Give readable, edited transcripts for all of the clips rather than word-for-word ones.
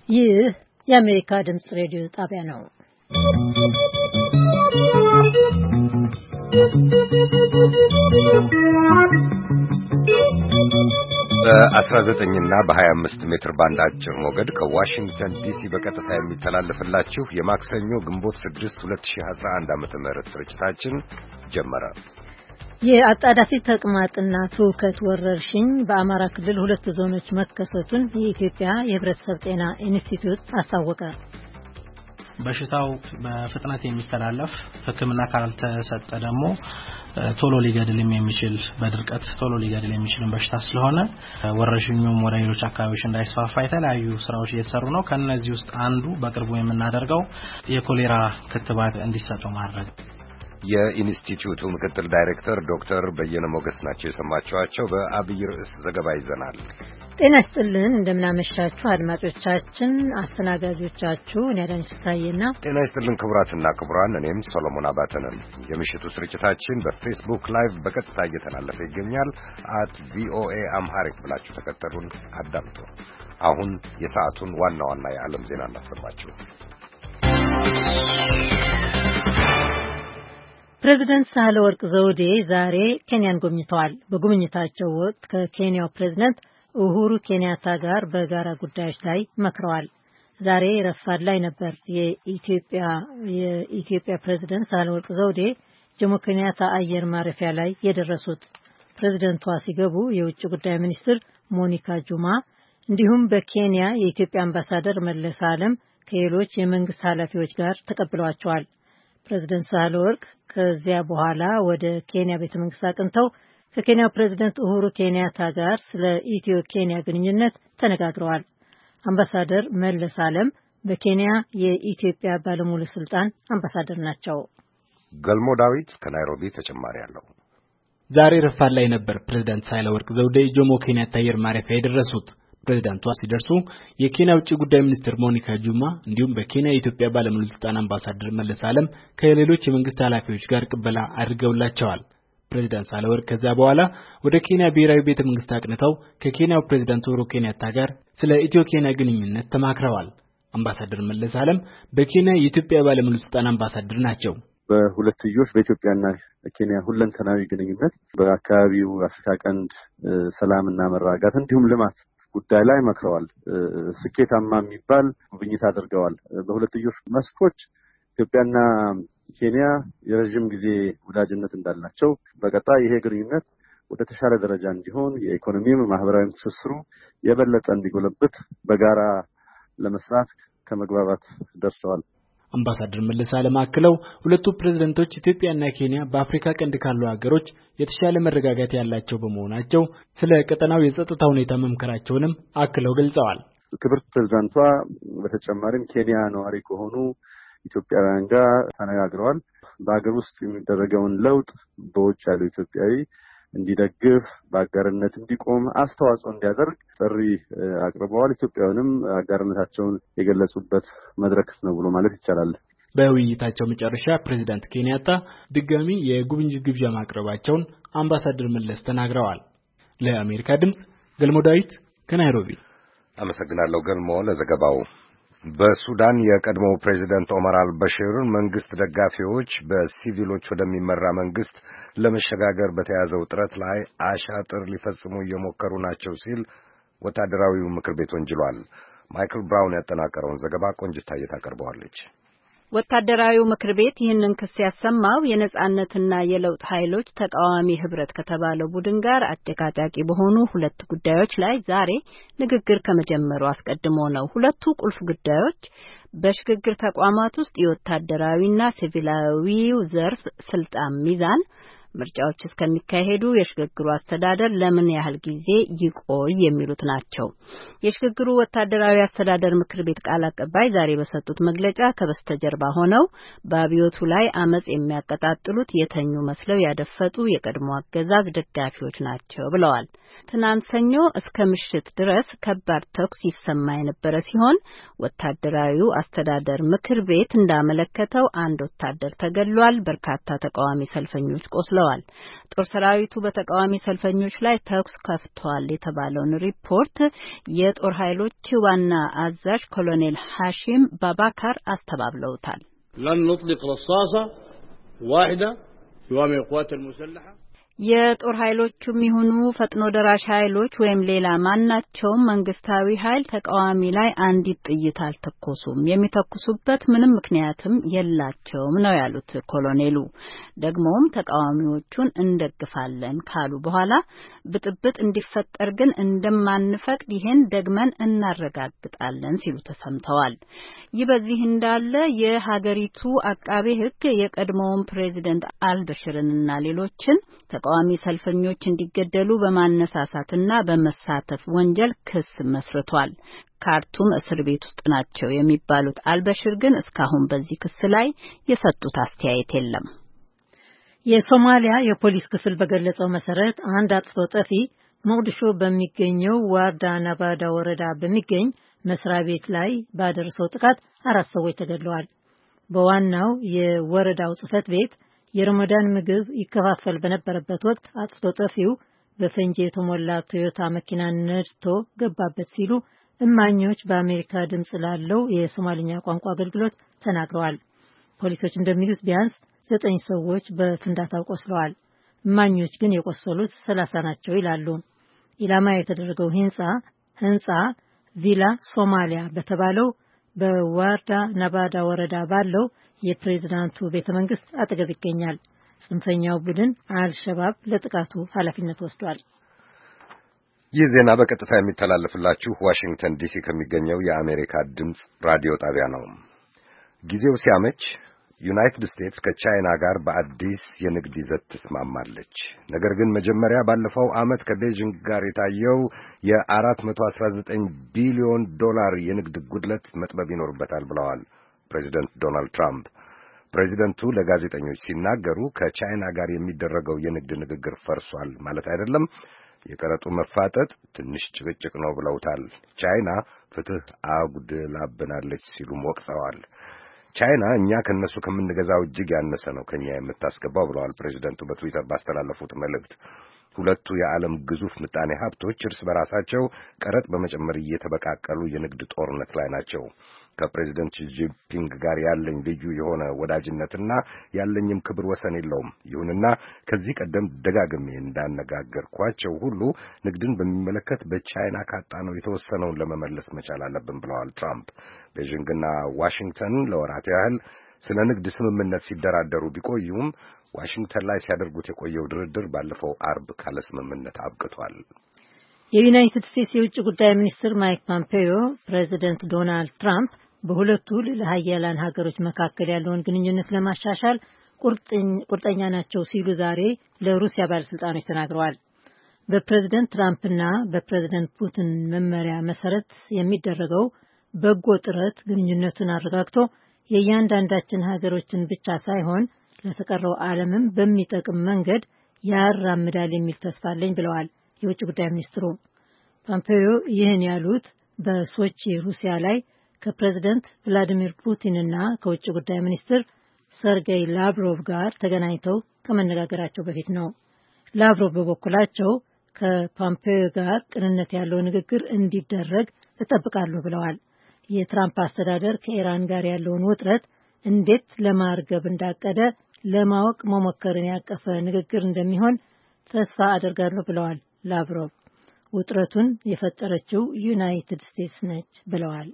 ይህ የአሜሪካ ድምጽ ሬዲዮ ጣቢያ ነው። በ19 እና በ25 ሜትር ባንድ አጭር ሞገድ ከዋሽንግተን ዲሲ በቀጥታ የሚተላለፍላችሁ የማክሰኞ ግንቦት 6 2011 ዓ.ም ስርጭታችን ጀመረ። የአጣዳፊ ተቅማጥና ትውከት ወረርሽኝ በአማራ ክልል 2 ዞኖች መከሰቱን የኢትዮጵያ የሕብረተሰብ ጤና ኢንስቲትዩት አስታወቀ። በሽታው በፍጥነት የሚተላለፍ ሕክምና ካልተሰጠ ደግሞ ቶሎ ሊገድልም የሚችል በድርቀት ቶሎ ሊገድል የሚችል በሽታ ስለሆነ ወረርሽኙም ወደ ሌሎች አካባቢዎች እንዳይስፋፋ የተለያዩ ስራዎች እየተሰሩ ነው። ከነዚህ ውስጥ አንዱ በቅርቡ የምናደርገው የኮሌራ ክትባት እንዲሰጠው ማድረግ። የኢንስቲትዩቱ ምክትል ዳይሬክተር ዶክተር በየነ ሞገስ ናቸው የሰማችኋቸው። በአብይ ርዕስ ዘገባ ይዘናል። ጤና ይስጥልን፣ እንደምናመሻችሁ አድማጮቻችን። አስተናጋጆቻችሁ እኔ አዳነች ፍስሐዬና ጤና ይስጥልን ክቡራትና ክቡራን፣ እኔም ሰሎሞን አባተ ነን። የምሽቱ ስርጭታችን በፌስቡክ ላይቭ በቀጥታ እየተላለፈ ይገኛል። @VOA አምሃሪክ ብላችሁ ተከተሉን አዳምጡ። አሁን የሰዓቱን ዋና ዋና የዓለም ዜና እናሰማችሁ። ፕሬዚደንት ሳህለወርቅ ዘውዴ ዛሬ ኬንያን ጎብኝተዋል። በጉብኝታቸው ወቅት ከኬንያው ፕሬዚደንት ኡሁሩ ኬንያታ ጋር በጋራ ጉዳዮች ላይ መክረዋል። ዛሬ ረፋድ ላይ ነበር የኢትዮጵያ ፕሬዚደንት ሳህለወርቅ ዘውዴ ጆሞ ኬንያታ አየር ማረፊያ ላይ የደረሱት። ፕሬዚደንቷ ሲገቡ የውጭ ጉዳይ ሚኒስትር ሞኒካ ጁማ እንዲሁም በኬንያ የኢትዮጵያ አምባሳደር መለስ ዓለም ከሌሎች የመንግስት ኃላፊዎች ጋር ተቀብለዋቸዋል። ፕሬዚደንት ሳህለወርቅ ከዚያ በኋላ ወደ ኬንያ ቤተመንግስት አቅንተው ከኬንያው ፕሬዚደንት ኡሁሩ ኬንያታ ጋር ስለ ኢትዮ ኬንያ ግንኙነት ተነጋግረዋል። አምባሳደር መለስ ዓለም በኬንያ የኢትዮጵያ ባለሙሉ ስልጣን አምባሳደር ናቸው። ገልሞ ዳዊት ከናይሮቢ ተጨማሪ አለው። ዛሬ ረፋድ ላይ ነበር ፕሬዚደንት ሳህለወርቅ ዘውዴ ጆሞ ኬንያታ አየር ማረፊያ የደረሱት። ፕሬዝዳንቷ ሲደርሱ የኬንያ ውጭ ጉዳይ ሚኒስትር ሞኒካ ጁማ እንዲሁም በኬንያ የኢትዮጵያ ባለሙሉ ስልጣን አምባሳደር መለስ ዓለም ከሌሎች የመንግስት ኃላፊዎች ጋር ቅበላ አድርገውላቸዋል። ፕሬዝዳንት ሳህለወርቅ ከዚያ በኋላ ወደ ኬንያ ብሔራዊ ቤተመንግስት አቅንተው ከኬንያው ፕሬዝዳንት ኡሁሩ ኬንያታ ጋር ስለ ኢትዮ ኬንያ ግንኙነት ተማክረዋል። አምባሳደር መለስ ዓለም በኬንያ የኢትዮጵያ ባለሙሉ ስልጣን አምባሳደር ናቸው። በሁለትዮሽ በኢትዮጵያና ኬንያ ሁለንተናዊ ግንኙነት በአካባቢው አፍሪካ ቀንድ ሰላምና መረጋጋት እንዲሁም ልማት ጉዳይ ላይ መክረዋል። ስኬታማ የሚባል ጉብኝት አድርገዋል። በሁለትዮሽ መስኮች ኢትዮጵያና ኬንያ የረጅም ጊዜ ወዳጅነት እንዳላቸው በቀጣይ ይሄ ግንኙነት ወደ ተሻለ ደረጃ እንዲሆን የኢኮኖሚም ማህበራዊ ትስስሩ የበለጠ እንዲጎለብት በጋራ ለመስራት ከመግባባት ደርሰዋል። አምባሳደር መለስ ዓለም አክለው ሁለቱ ፕሬዝዳንቶች ኢትዮጵያና ኬንያ በአፍሪካ ቀንድ ካሉ ሀገሮች የተሻለ መረጋጋት ያላቸው በመሆናቸው ስለ ቀጠናው የጸጥታ ሁኔታ መምከራቸውንም አክለው ገልጸዋል። ክብርት ፕሬዝዳንቷ በተጨማሪም ኬንያ ነዋሪ ከሆኑ ኢትዮጵያውያን ጋር ተነጋግረዋል። በአገር ውስጥ የሚደረገውን ለውጥ በውጭ ያለው ኢትዮጵያዊ እንዲደግፍ በአጋርነት እንዲቆም አስተዋጽኦ እንዲያደርግ ጥሪ አቅርበዋል። ኢትዮጵያውያንም አጋርነታቸውን የገለጹበት መድረክ ነው ብሎ ማለት ይቻላል። በውይይታቸው መጨረሻ ፕሬዝዳንት ኬንያታ ድጋሚ የጉብኝት ግብዣ ማቅረባቸውን አምባሳደር መለስ ተናግረዋል። ለአሜሪካ ድምጽ ገልሞ ዳዊት ከናይሮቢ። አመሰግናለሁ ገልሞ ለዘገባው። በሱዳን የቀድሞው ፕሬዝዳንት ኦመር አልበሽር መንግስት ደጋፊዎች በሲቪሎች ወደሚመራ መንግስት ለመሸጋገር በተያዘው ጥረት ላይ አሻጥር ሊፈጽሙ እየሞከሩ ናቸው ሲል ወታደራዊው ምክር ቤት ወንጅሏል። ማይክል ብራውን ያጠናቀረውን ዘገባ ቆንጅታ ታቀርበዋለች። ወታደራዊው ምክር ቤት ይህንን ክስ ያሰማው የነጻነትና የለውጥ ኃይሎች ተቃዋሚ ህብረት ከተባለው ቡድን ጋር አጨቃጫቂ በሆኑ 2 ጉዳዮች ላይ ዛሬ ንግግር ከመጀመሩ አስቀድሞ ነው። ሁለቱ ቁልፍ ጉዳዮች በሽግግር ተቋማት ውስጥ የወታደራዊና ሲቪላዊው ዘርፍ ስልጣን ሚዛን፣ ምርጫዎች እስከሚካሄዱ የሽግግሩ አስተዳደር ለምን ያህል ጊዜ ይቆይ የሚሉት ናቸው። የሽግግሩ ወታደራዊ አስተዳደር ምክር ቤት ቃል አቀባይ ዛሬ በሰጡት መግለጫ ከበስተጀርባ ሆነው በአብዮቱ ላይ አመጽ የሚያቀጣጥሉት የተኙ መስለው ያደፈጡ የቀድሞ አገዛዝ ደጋፊዎች ናቸው ብለዋል። ትናንት ሰኞ እስከ ምሽት ድረስ ከባድ ተኩስ ይሰማ የነበረ ሲሆን ወታደራዊው አስተዳደር ምክር ቤት እንዳመለከተው አንድ ወታደር ተገድሏል፣ በርካታ ተቃዋሚ ሰልፈኞች ቆስለዋል፣ ብለዋል። ጦር ሰራዊቱ በተቃዋሚ ሰልፈኞች ላይ ተኩስ ከፍቷል የተባለውን ሪፖርት የጦር ኃይሎች ዋና አዛዥ ኮሎኔል ሐሺም ባባካር አስተባብለውታል። لن نطلق رصاصة واحدة يوامي القوات المسلحة የጦር ኃይሎቹም ይሁኑ ፈጥኖ ደራሽ ኃይሎች ወይም ሌላ ማናቸውም መንግስታዊ ኃይል ተቃዋሚ ላይ አንዲት ጥይት አልተኮሱም። የሚተኩሱበት ምንም ምክንያትም የላቸውም ነው ያሉት ኮሎኔሉ። ደግሞም ተቃዋሚዎቹን እንደግፋለን ካሉ በኋላ ብጥብጥ እንዲፈጠር ግን እንደማንፈቅድ ይሄን ደግመን እናረጋግጣለን ሲሉ ተሰምተዋል። ይህ በዚህ እንዳለ የሀገሪቱ አቃቤ ሕግ የቀድሞውን ፕሬዚደንት አልበሽርንና ሌሎችን ተቃዋሚ ሰልፈኞች እንዲገደሉ በማነሳሳትና በመሳተፍ ወንጀል ክስ መስርቷል። ካርቱም እስር ቤት ውስጥ ናቸው የሚባሉት አልበሽር ግን እስካሁን በዚህ ክስ ላይ የሰጡት አስተያየት የለም። የሶማሊያ የፖሊስ ክፍል በገለጸው መሰረት አንድ አጥፍቶ ጠፊ ሞቃዲሾ በሚገኘው ዋርዳ ነባዳ ወረዳ በሚገኝ መስሪያ ቤት ላይ ባደረሰው ጥቃት 4 ሰዎች ተገድለዋል። በዋናው የወረዳው ጽህፈት ቤት የረመዳን ምግብ ይከፋፈል በነበረበት ወቅት አጥፍቶ ጠፊው በፈንጂ የተሞላ ቶዮታ መኪና ነድቶ ገባበት ሲሉ እማኞች በአሜሪካ ድምጽ ላለው የሶማሊኛ ቋንቋ አገልግሎት ተናግረዋል። ፖሊሶች እንደሚሉት ቢያንስ 9 ሰዎች በፍንዳታው ቆስለዋል። እማኞች ግን የቆሰሉት 30 ናቸው ይላሉ። ኢላማ የተደረገው ህንጻ ቪላ ሶማሊያ በተባለው በዋርዳ ነባዳ ወረዳ ባለው የፕሬዝዳንቱ ቤተመንግስት አጠገብ ይገኛል። ጽንፈኛው ቡድን አልሸባብ ለጥቃቱ ኃላፊነት ወስዷል። ይህ ዜና በቀጥታ የሚተላለፍላችሁ ዋሽንግተን ዲሲ ከሚገኘው የአሜሪካ ድምጽ ራዲዮ ጣቢያ ነው። ጊዜው ሲያመች ዩናይትድ ስቴትስ ከቻይና ጋር በአዲስ የንግድ ይዘት ትስማማለች። ነገር ግን መጀመሪያ ባለፈው ዓመት ከቤጂንግ ጋር የታየው የ$419 ቢሊዮን የንግድ ጉድለት መጥበብ ይኖርበታል ብለዋል ፕሬዚደንት ዶናልድ ትራምፕ። ፕሬዚደንቱ ለጋዜጠኞች ሲናገሩ ከቻይና ጋር የሚደረገው የንግድ ንግግር ፈርሷል ማለት አይደለም፣ የቀረጡ መፋጠጥ ትንሽ ጭቅጭቅ ነው ብለውታል። ቻይና ፍትህ አጉድላብናለች ሲሉም ወቅሰዋል። ቻይና እኛ ከነሱ ከምንገዛው እጅግ ያነሰ ነው ከኛ የምታስገባው ብለዋል ፕሬዚደንቱ በትዊተር ባስተላለፉት መልእክት። ሁለቱ የዓለም ግዙፍ ምጣኔ ሀብቶች እርስ በራሳቸው ቀረጥ በመጨመር እየተበቃቀሉ የንግድ ጦርነት ላይ ናቸው። ከፕሬዚደንት ጂንፒንግ ጋር ያለኝ ልዩ የሆነ ወዳጅነትና ያለኝም ክብር ወሰን የለውም። ይሁንና ከዚህ ቀደም ደጋግሜ እንዳነጋገርኳቸው ሁሉ ንግድን በሚመለከት በቻይና ካጣነው የተወሰነውን ለመመለስ መቻል አለብን ብለዋል ትራምፕ። ቤጂንግና ዋሽንግተን ለወራት ያህል ስለ ንግድ ስምምነት ሲደራደሩ ቢቆዩም ዋሽንግተን ላይ ሲያደርጉት የቆየው ድርድር ባለፈው አርብ ካለ ስምምነት አብቅቷል። የዩናይትድ ስቴትስ የውጭ ጉዳይ ሚኒስትር ማይክ ፖምፔዮ ፕሬዚደንት ዶናልድ ትራምፕ በሁለቱ ሀያላን ሀገሮች መካከል ያለውን ግንኙነት ለማሻሻል ቁርጠኛ ናቸው ሲሉ ዛሬ ለሩሲያ ባለስልጣኖች ተናግረዋል። በፕሬዚደንት ትራምፕና በፕሬዚደንት ፑቲን መመሪያ መሰረት የሚደረገው በጎ ጥረት ግንኙነቱን አረጋግቶ የእያንዳንዳችን ሀገሮችን ብቻ ሳይሆን ለተቀረው ዓለምም በሚጠቅም መንገድ ያራምዳል የሚል ተስፋ አለኝ ብለዋል የውጭ ጉዳይ ሚኒስትሩ። ፖምፔዮ ይህን ያሉት በሶቺ ሩሲያ ላይ ከፕሬዚደንት ቭላዲሚር ፑቲንና ከውጭ ጉዳይ ሚኒስትር ሰርጌይ ላቭሮቭ ጋር ተገናኝተው ከመነጋገራቸው በፊት ነው። ላቭሮቭ በበኩላቸው ከፖምፔዮ ጋር ቅንነት ያለው ንግግር እንዲደረግ እጠብቃለሁ ብለዋል። የትራምፕ አስተዳደር ከኢራን ጋር ያለውን ውጥረት እንዴት ለማርገብ እንዳቀደ ለማወቅ መሞከርን ያቀፈ ንግግር እንደሚሆን ተስፋ አደርጋለሁ ብለዋል ላቭሮቭ። ውጥረቱን የፈጠረችው ዩናይትድ ስቴትስ ነች ብለዋል።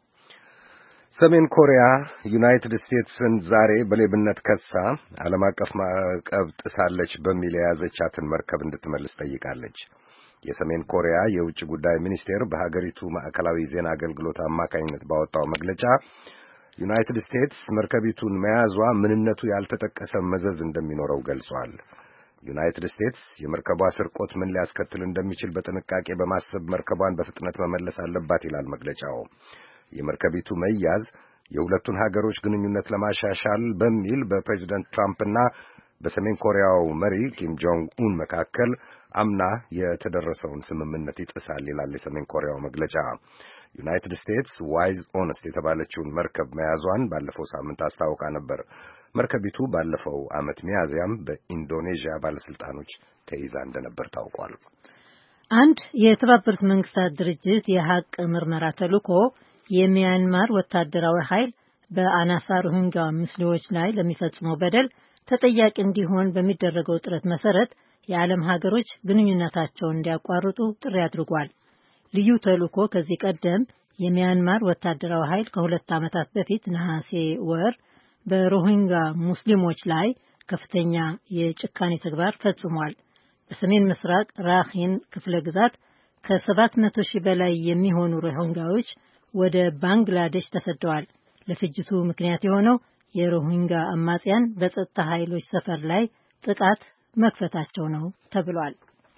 ሰሜን ኮሪያ ዩናይትድ ስቴትስን ዛሬ በሌብነት ከሳ ዓለም አቀፍ ማዕቀብ ጥሳለች በሚል የያዘቻትን መርከብ እንድትመልስ ጠይቃለች። የሰሜን ኮሪያ የውጭ ጉዳይ ሚኒስቴር በሀገሪቱ ማዕከላዊ ዜና አገልግሎት አማካኝነት ባወጣው መግለጫ ዩናይትድ ስቴትስ መርከቢቱን መያዟ ምንነቱ ያልተጠቀሰ መዘዝ እንደሚኖረው ገልጿል። ዩናይትድ ስቴትስ የመርከቧ ስርቆት ምን ሊያስከትል እንደሚችል በጥንቃቄ በማሰብ መርከቧን በፍጥነት መመለስ አለባት ይላል መግለጫው። የመርከቢቱ መያዝ የሁለቱን ሀገሮች ግንኙነት ለማሻሻል በሚል በፕሬዚደንት ትራምፕና በሰሜን ኮሪያው መሪ ኪም ጆንግ ኡን መካከል አምና የተደረሰውን ስምምነት ይጥሳል ይላል የሰሜን ኮሪያው መግለጫ። ዩናይትድ ስቴትስ ዋይዝ ኦነስት የተባለችውን መርከብ መያዟን ባለፈው ሳምንት አስታውቃ ነበር። መርከቢቱ ባለፈው ዓመት ሚያዝያም በኢንዶኔዥያ ባለስልጣኖች ተይዛ እንደነበር ታውቋል። አንድ የተባበሩት መንግስታት ድርጅት የሐቅ ምርመራ ተልዕኮ የሚያንማር ወታደራዊ ኃይል በአናሳ ሮሂንጋ ሙስሊሞች ላይ ለሚፈጽመው በደል ተጠያቂ እንዲሆን በሚደረገው ጥረት መሰረት የዓለም ሀገሮች ግንኙነታቸውን እንዲያቋርጡ ጥሪ አድርጓል። ልዩ ተልዕኮ ከዚህ ቀደም የሚያንማር ወታደራዊ ኃይል ከ2 ዓመታት በፊት ነሐሴ ወር በሮሂንጋ ሙስሊሞች ላይ ከፍተኛ የጭካኔ ተግባር ፈጽሟል። በሰሜን ምስራቅ ራኺን ክፍለ ግዛት ከ700 ሺህ በላይ የሚሆኑ ሮሂንጋዎች ወደ ባንግላዴሽ ተሰደዋል። ለፍጅቱ ምክንያት የሆነው የሮሂንጋ አማጽያን በጸጥታ ኃይሎች ሰፈር ላይ ጥቃት መክፈታቸው ነው ተብሏል።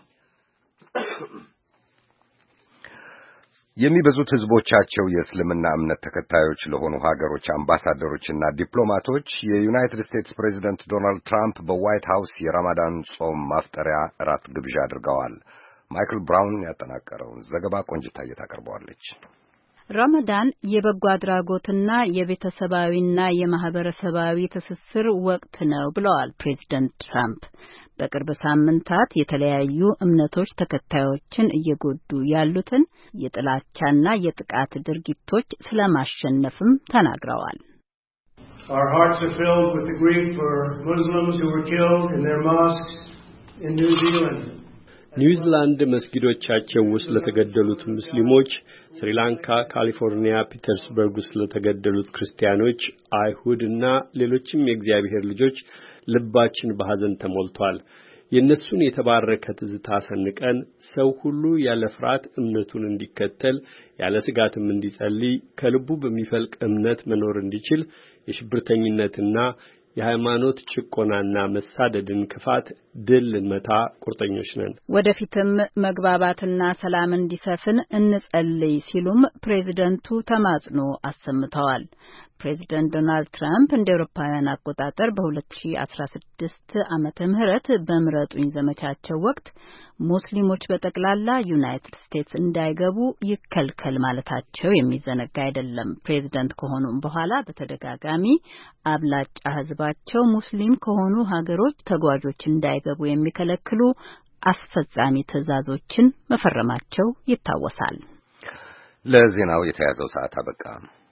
የሚበዙት ህዝቦቻቸው የእስልምና እምነት ተከታዮች ለሆኑ ሀገሮች አምባሳደሮችና ዲፕሎማቶች የዩናይትድ ስቴትስ ፕሬዚደንት ዶናልድ ትራምፕ በዋይት ሃውስ የረማዳን ጾም ማፍጠሪያ እራት ግብዣ አድርገዋል። ማይክል ብራውን ያጠናቀረውን ዘገባ ቆንጅታ ታቀርበዋለች። ረመዳን የበጎ አድራጎትና የቤተሰባዊና የማህበረሰባዊ ትስስር ወቅት ነው ብለዋል ፕሬዚደንት ትራምፕ። በቅርብ ሳምንታት የተለያዩ እምነቶች ተከታዮችን እየጎዱ ያሉትን የጥላቻና የጥቃት ድርጊቶች ስለማሸነፍም ተናግረዋል። Our hearts are filled with the grief for Muslims who were killed in their mosques in New Zealand. ኒውዚላንድ መስጊዶቻቸው ውስጥ ለተገደሉት ሙስሊሞች፣ ስሪላንካ ካሊፎርኒያ ፒተርስበርግ ውስጥ ለተገደሉት ክርስቲያኖች፣ አይሁድና ሌሎችም የእግዚአብሔር ልጆች ልባችን በሐዘን ተሞልቷል። የነሱን የተባረከ ትዝታ ሰንቀን ሰው ሁሉ ያለ ፍርሃት እምነቱን እንዲከተል ያለ ስጋትም እንዲጸልይ ከልቡ በሚፈልቅ እምነት መኖር እንዲችል የሽብርተኝነትና የሃይማኖት ጭቆናና መሳደድን ክፋት ድል ልንመታ ቁርጠኞች ነን። ወደፊትም መግባባትና ሰላም እንዲሰፍን እንጸልይ ሲሉም ፕሬዚደንቱ ተማጽኖ አሰምተዋል። ፕሬዚደንት ዶናልድ ትራምፕ እንደ አውሮፓውያን አቆጣጠር በ2016 ዓመተ ምህረት በምረጡኝ ዘመቻቸው ወቅት ሙስሊሞች በጠቅላላ ዩናይትድ ስቴትስ እንዳይገቡ ይከልከል ማለታቸው የሚዘነጋ አይደለም። ፕሬዚደንት ከሆኑም በኋላ በተደጋጋሚ አብላጫ ሕዝባቸው ሙስሊም ከሆኑ ሀገሮች ተጓዦች እንዳይገቡ የሚከለክሉ አስፈጻሚ ትዕዛዞችን መፈረማቸው ይታወሳል። ለዜናው የተያዘው ሰዓት አበቃ።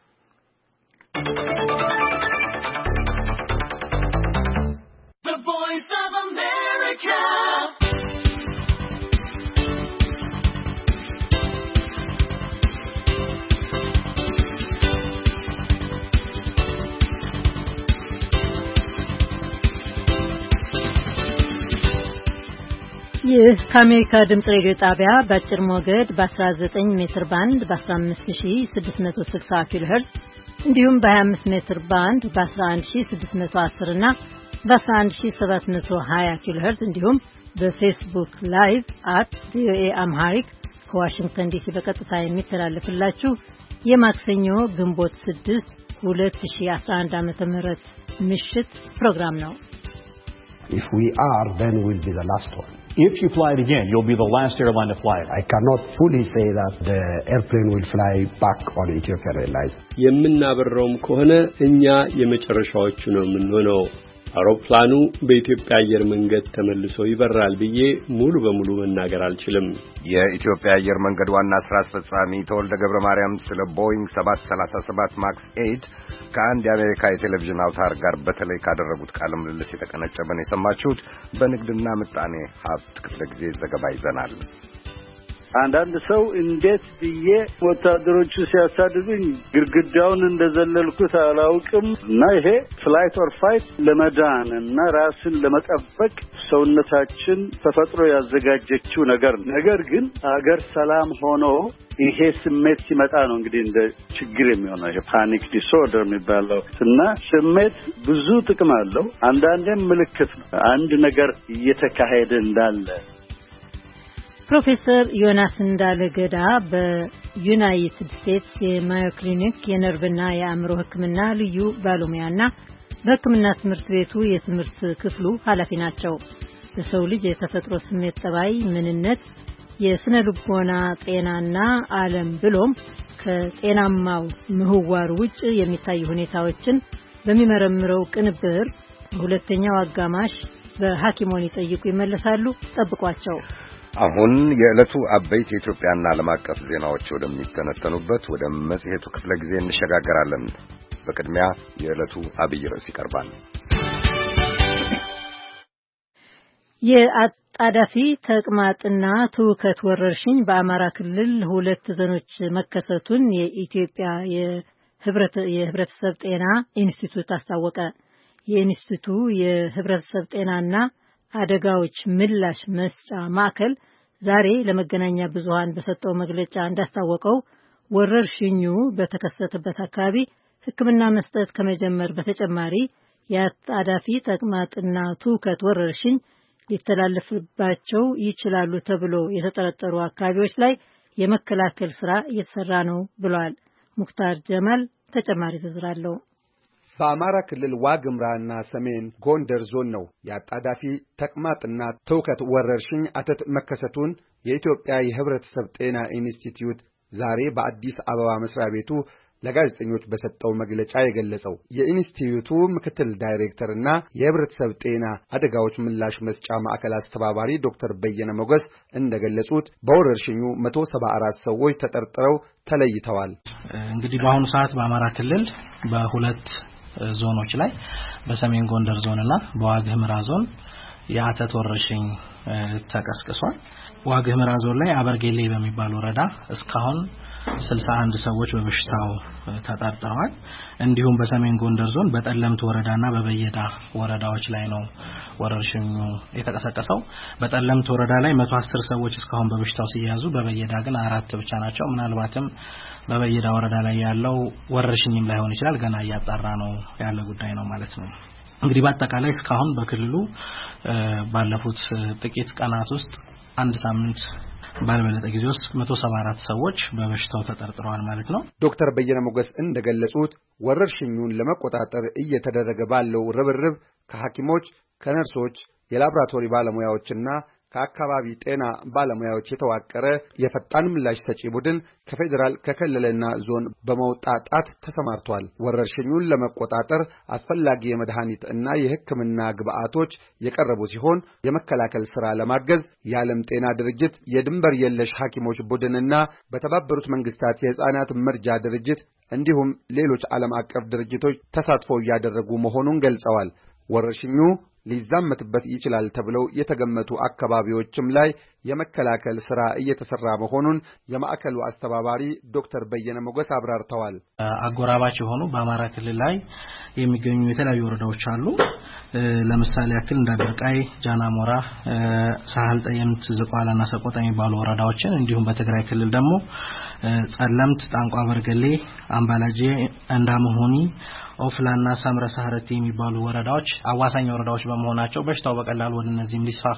The Voice of America. ይህ ከአሜሪካ ድምጽ ሬዲዮ ጣቢያ በአጭር ሞገድ በ19 ሜትር ባንድ በ15660 ኪሎ ሄርዝ እንዲሁም በ25 ሜትር ባንድ በ11610 እና በ11720 ኪሎ ሄርዝ እንዲሁም በፌስቡክ ላይቭ @voaamharic ከዋሽንግተን ዲሲ በቀጥታ የሚተላለፍላችሁ የማክሰኞ ግንቦት 6 2011 ዓ.ም ምሽት ፕሮግራም ነው። If we are, then we'll be the last one. If you fly it again, you'll be the last airline to fly it. I cannot fully say that the airplane will fly back on Ethiopian Airlines. የምናበረውም ከሆነ እኛ የመጨረሻዎቹ ነው የምንሆነው። አውሮፕላኑ በኢትዮጵያ አየር መንገድ ተመልሶ ይበራል ብዬ ሙሉ በሙሉ መናገር አልችልም። የኢትዮጵያ አየር መንገድ ዋና ስራ አስፈጻሚ ተወልደ ገብረ ማርያም ስለ ቦይንግ 737 ማክስ 8 ከአንድ የአሜሪካ የቴሌቪዥን አውታር ጋር በተለይ ካደረጉት ቃለ ምልልስ የተቀነጨበን የሰማችሁት። በንግድና ምጣኔ ሀብት ክፍለ ጊዜ ዘገባ ይዘናል። አንዳንድ ሰው እንዴት ብዬ ወታደሮቹ ሲያሳድዱኝ ግርግዳውን እንደዘለልኩት አላውቅም እና ይሄ ፍላይት ኦር ፋይት ለመዳን እና ራስን ለመጠበቅ ሰውነታችን ተፈጥሮ ያዘጋጀችው ነገር ግን አገር ሰላም ሆኖ ይሄ ስሜት ሲመጣ ነው እንግዲህ እንደ ችግር የሚሆነው ይሄ ፓኒክ ዲስኦርደር የሚባለው እና ስሜት ብዙ ጥቅም አለው። አንዳንዴም ምልክት ነው አንድ ነገር እየተካሄደ እንዳለ። ፕሮፌሰር ዮናስ እንዳለገዳ በዩናይትድ ስቴትስ የማዮ ክሊኒክ የነርቭና የአእምሮ ሕክምና ልዩ ባለሙያና በሕክምና ትምህርት ቤቱ የትምህርት ክፍሉ ኃላፊ ናቸው። በሰው ልጅ የተፈጥሮ ስሜት ጠባይ፣ ምንነት፣ የስነ ልቦና ጤናና ዓለም ብሎም ከጤናማው ምህዋር ውጭ የሚታዩ ሁኔታዎችን በሚመረምረው ቅንብር ሁለተኛው አጋማሽ በሐኪሞን ይጠይቁ ይመለሳሉ። ጠብቋቸው። አሁን የዕለቱ አበይት የኢትዮጵያና ዓለም አቀፍ ዜናዎች ወደሚተነተኑበት ወደ መጽሔቱ ክፍለ ጊዜ እንሸጋገራለን። በቅድሚያ የዕለቱ አብይ ርዕስ ይቀርባል። የአጣዳፊ ተቅማጥና ትውከት ወረርሽኝ በአማራ ክልል 2 ዞኖች መከሰቱን የኢትዮጵያ የህብረተሰብ ጤና ኢንስቲትዩት አስታወቀ። የኢንስቲትዩቱ የህብረተሰብ ጤናና አደጋዎች ምላሽ መስጫ ማዕከል ዛሬ ለመገናኛ ብዙሃን በሰጠው መግለጫ እንዳስታወቀው ወረርሽኙ በተከሰተበት አካባቢ ሕክምና መስጠት ከመጀመር በተጨማሪ የአጣዳፊ ተቅማጥና ትውከት ወረርሽኝ ሊተላለፍባቸው ይችላሉ ተብሎ የተጠረጠሩ አካባቢዎች ላይ የመከላከል ስራ እየተሰራ ነው ብሏል። ሙክታር ጀማል ተጨማሪ ዝርዝር አለው። በአማራ ክልል ዋግምራና ሰሜን ጎንደር ዞን ነው የአጣዳፊ ተቅማጥና ትውከት ወረርሽኝ አተት መከሰቱን የኢትዮጵያ የህብረተሰብ ጤና ኢንስቲትዩት ዛሬ በአዲስ አበባ መስሪያ ቤቱ ለጋዜጠኞች በሰጠው መግለጫ የገለጸው። የኢንስቲትዩቱ ምክትል ዳይሬክተርና የህብረተሰብ ጤና አደጋዎች ምላሽ መስጫ ማዕከል አስተባባሪ ዶክተር በየነ ሞገስ እንደገለጹት በወረርሽኙ 174 ሰዎች ተጠርጥረው ተለይተዋል። እንግዲህ በአሁኑ ሰዓት በአማራ ክልል በሁለት ዞኖች ላይ በሰሜን ጎንደር ዞንና በዋግኽምራ ዞን የአተት ወረርሽኝ ተቀስቅሷል። ዋግኽምራ ዞን ላይ አበርጌሌ በሚባል ወረዳ እስካሁን 61 ሰዎች በበሽታው ተጠርጥረዋል። እንዲሁም በሰሜን ጎንደር ዞን በጠለምት ወረዳና በበየዳ ወረዳዎች ላይ ነው ወረርሽኙ የተቀሰቀሰው። በጠለምት ወረዳ ላይ 110 ሰዎች እስካሁን በበሽታው ሲያዙ፣ በበየዳ ግን 4 ብቻ ናቸው። ምናልባትም በበየዳ ወረዳ ላይ ያለው ወረርሽኝም ላይሆን ይችላል። ገና እያጣራ ነው ያለ ጉዳይ ነው ማለት ነው። እንግዲህ በአጠቃላይ እስካሁን በክልሉ ባለፉት ጥቂት ቀናት ውስጥ አንድ ሳምንት ባልበለጠ ጊዜ ውስጥ 174 ሰዎች በበሽታው ተጠርጥረዋል ማለት ነው። ዶክተር በየነ ሞገስ እንደገለጹት ወረርሽኙን ለመቆጣጠር እየተደረገ ባለው ርብርብ ከሐኪሞች፣ ከነርሶች፣ የላቦራቶሪ ባለሙያዎችና ከአካባቢ ጤና ባለሙያዎች የተዋቀረ የፈጣን ምላሽ ሰጪ ቡድን ከፌደራል ከክልልና ዞን በመውጣጣት ተሰማርቷል። ወረርሽኙን ለመቆጣጠር አስፈላጊ የመድኃኒት እና የሕክምና ግብአቶች የቀረቡ ሲሆን የመከላከል ሥራ ለማገዝ የዓለም ጤና ድርጅት፣ የድንበር የለሽ ሐኪሞች ቡድንና በተባበሩት መንግስታት የሕፃናት መርጃ ድርጅት እንዲሁም ሌሎች ዓለም አቀፍ ድርጅቶች ተሳትፎ እያደረጉ መሆኑን ገልጸዋል። ወረርሽኙ ሊዛመትበት ይችላል ተብለው የተገመቱ አካባቢዎችም ላይ የመከላከል ሥራ እየተሰራ መሆኑን የማዕከሉ አስተባባሪ ዶክተር በየነ ሞገስ አብራርተዋል። አጎራባች የሆኑ በአማራ ክልል ላይ የሚገኙ የተለያዩ ወረዳዎች አሉ። ለምሳሌ ያክል እንዳደርቃይ፣ ጃናሞራ፣ ሳህል፣ ጠየምት፣ ዝቋላና ሰቆጣ የሚባሉ ወረዳዎችን እንዲሁም በትግራይ ክልል ደግሞ ጸለምት፣ ጣንቋ፣ በርገሌ፣ አምባላጄ፣ እንዳመሆኒ፣ ኦፍላና ሳምረ ሳህረቲ የሚባሉ ወረዳዎች አዋሳኝ ወረዳዎች በመሆናቸው በሽታው በቀላሉ ወደ እነዚህም ሊስፋፋ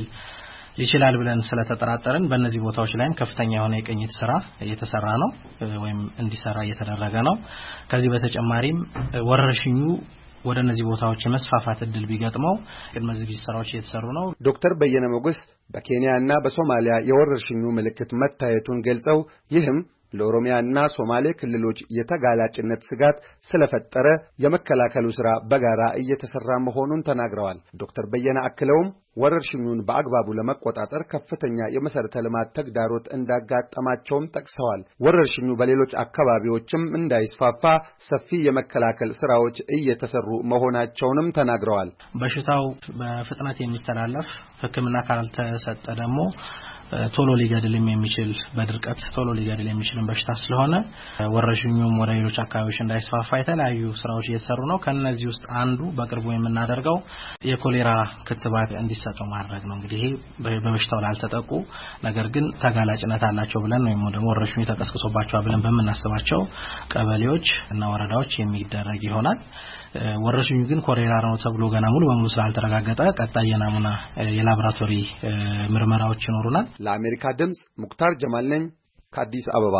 ይችላል ብለን ስለተጠራጠርን በእነዚህ ቦታዎች ላይም ከፍተኛ የሆነ የቅኝት ስራ እየተሰራ ነው ወይም እንዲሰራ እየተደረገ ነው። ከዚህ በተጨማሪም ወረርሽኙ ወደ እነዚህ ቦታዎች የመስፋፋት እድል ቢገጥመው ቅድመ ዝግጅት ስራዎች እየተሰሩ ነው። ዶክተር በየነ ሞገስ በኬንያና በሶማሊያ የወረርሽኙ ምልክት መታየቱን ገልጸው ይህም ለኦሮሚያና ሶማሌ ክልሎች የተጋላጭነት ስጋት ስለፈጠረ የመከላከሉ ሥራ በጋራ እየተሰራ መሆኑን ተናግረዋል። ዶክተር በየነ አክለውም ወረርሽኙን በአግባቡ ለመቆጣጠር ከፍተኛ የመሰረተ ልማት ተግዳሮት እንዳጋጠማቸውም ጠቅሰዋል። ወረርሽኙ በሌሎች አካባቢዎችም እንዳይስፋፋ ሰፊ የመከላከል ስራዎች እየተሰሩ መሆናቸውንም ተናግረዋል። በሽታው በፍጥነት የሚተላለፍ ሕክምና ካልተሰጠ ደግሞ ቶሎ ሊገድልም የሚችል በድርቀት ቶሎ ሊገድል የሚችል በሽታ ስለሆነ ወረርሽኙም ወደ ሌሎች አካባቢዎች እንዳይስፋፋ የተለያዩ ስራዎች እየተሰሩ ነው። ከነዚህ ውስጥ አንዱ በቅርቡ የምናደርገው የኮሌራ ክትባት እንዲሰጡ ማድረግ ነው። እንግዲህ በበሽታው ላልተጠቁ ነገር ግን ተጋላጭነት አላቸው ብለን ወይም ደግሞ ወረርሽኙ ተቀስቅሶባቸዋል ብለን በመናስባቸው ቀበሌዎች እና ወረዳዎች የሚደረግ ይሆናል። ወረርሽኙ ግን ኮሌራ ነው ተብሎ ገና ሙሉ በሙሉ ስላልተረጋገጠ ቀጣይ የናሙና የላቦራቶሪ ምርመራዎች ይኖሩናል። ለአሜሪካ ድምጽ ሙክታር ጀማል ነኝ ከአዲስ አበባ።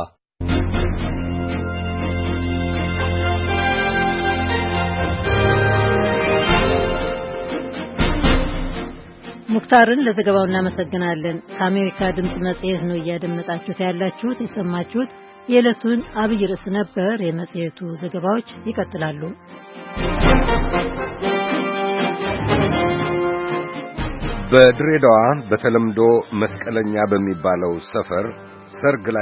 ሙክታርን ለዘገባው እናመሰግናለን። ከአሜሪካ ድምጽ መጽሔት ነው እያደመጣችሁት ያላችሁት። የሰማችሁት የዕለቱን አብይ ርዕስ ነበር። የመጽሔቱ ዘገባዎች ይቀጥላሉ። በድሬዳዋ በተለምዶ መስቀለኛ በሚባለው ሰፈር ሰርግ ላይ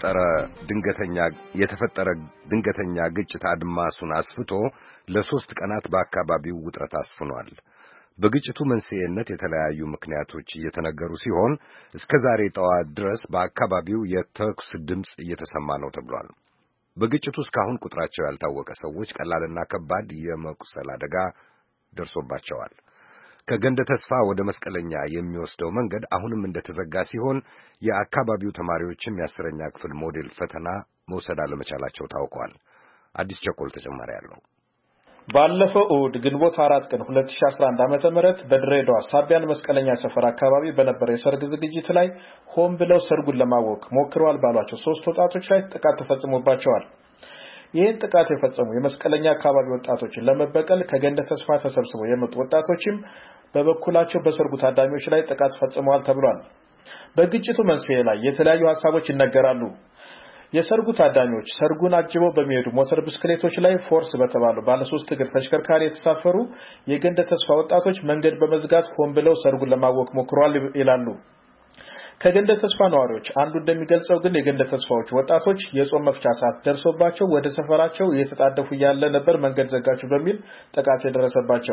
የተፈጠረ ድንገተኛ ግጭት አድማሱን አስፍቶ ለ3 ቀናት በአካባቢው ውጥረት አስፍኗል። በግጭቱ መንስኤነት የተለያዩ ምክንያቶች እየተነገሩ ሲሆን እስከ ዛሬ ጠዋት ድረስ በአካባቢው የተኩስ ድምፅ እየተሰማ ነው ተብሏል። በግጭቱ እስካሁን ቁጥራቸው ያልታወቀ ሰዎች ቀላልና ከባድ የመቁሰል አደጋ ደርሶባቸዋል። ከገንደ ተስፋ ወደ መስቀለኛ የሚወስደው መንገድ አሁንም እንደተዘጋ ሲሆን የአካባቢው ተማሪዎችም የ10ኛ ክፍል ሞዴል ፈተና መውሰድ አለመቻላቸው ታውቋል። አዲስ ቸኮል ተጨማሪ ያለው ባለፈው እሁድ ግንቦት 4 ቀን 2011 ዓ.ም በድሬዳዋ ሳቢያን መስቀለኛ ሰፈር አካባቢ በነበረ የሰርግ ዝግጅት ላይ ሆን ብለው ሰርጉን ለማወክ ሞክረዋል ባሏቸው 3 ወጣቶች ላይ ጥቃት ተፈጽሞባቸዋል። ይህን ጥቃት የፈጸሙ የመስቀለኛ አካባቢ ወጣቶችን ለመበቀል ከገንደ ተስፋ ተሰብስበው የመጡ ወጣቶችም በበኩላቸው በሰርጉ ታዳሚዎች ላይ ጥቃት ፈጽመዋል ተብሏል። በግጭቱ መንስኤ ላይ የተለያዩ ሐሳቦች ይነገራሉ። የሰርጉ ታዳሚዎች ሰርጉን አጅበው በሚሄዱ ሞተር ብስክሌቶች ላይ ፎርስ በተባለው ባለ 3 እግር ተሽከርካሪ የተሳፈሩ የገንደ ተስፋ ወጣቶች መንገድ በመዝጋት ሆን ብለው ሰርጉን ለማወክ ሞክረዋል ይላሉ። ከገንደ ተስፋ ነዋሪዎች አንዱ እንደሚገልጸው ግን የገንደ ተስፋዎች ወጣቶች የጾም መፍቻ ሰዓት ደርሶባቸው ወደ ሰፈራቸው እየተጣደፉ ያለ ነበር መንገድ ዘጋችሁ በሚል ጥቃት የደረሰባቸው።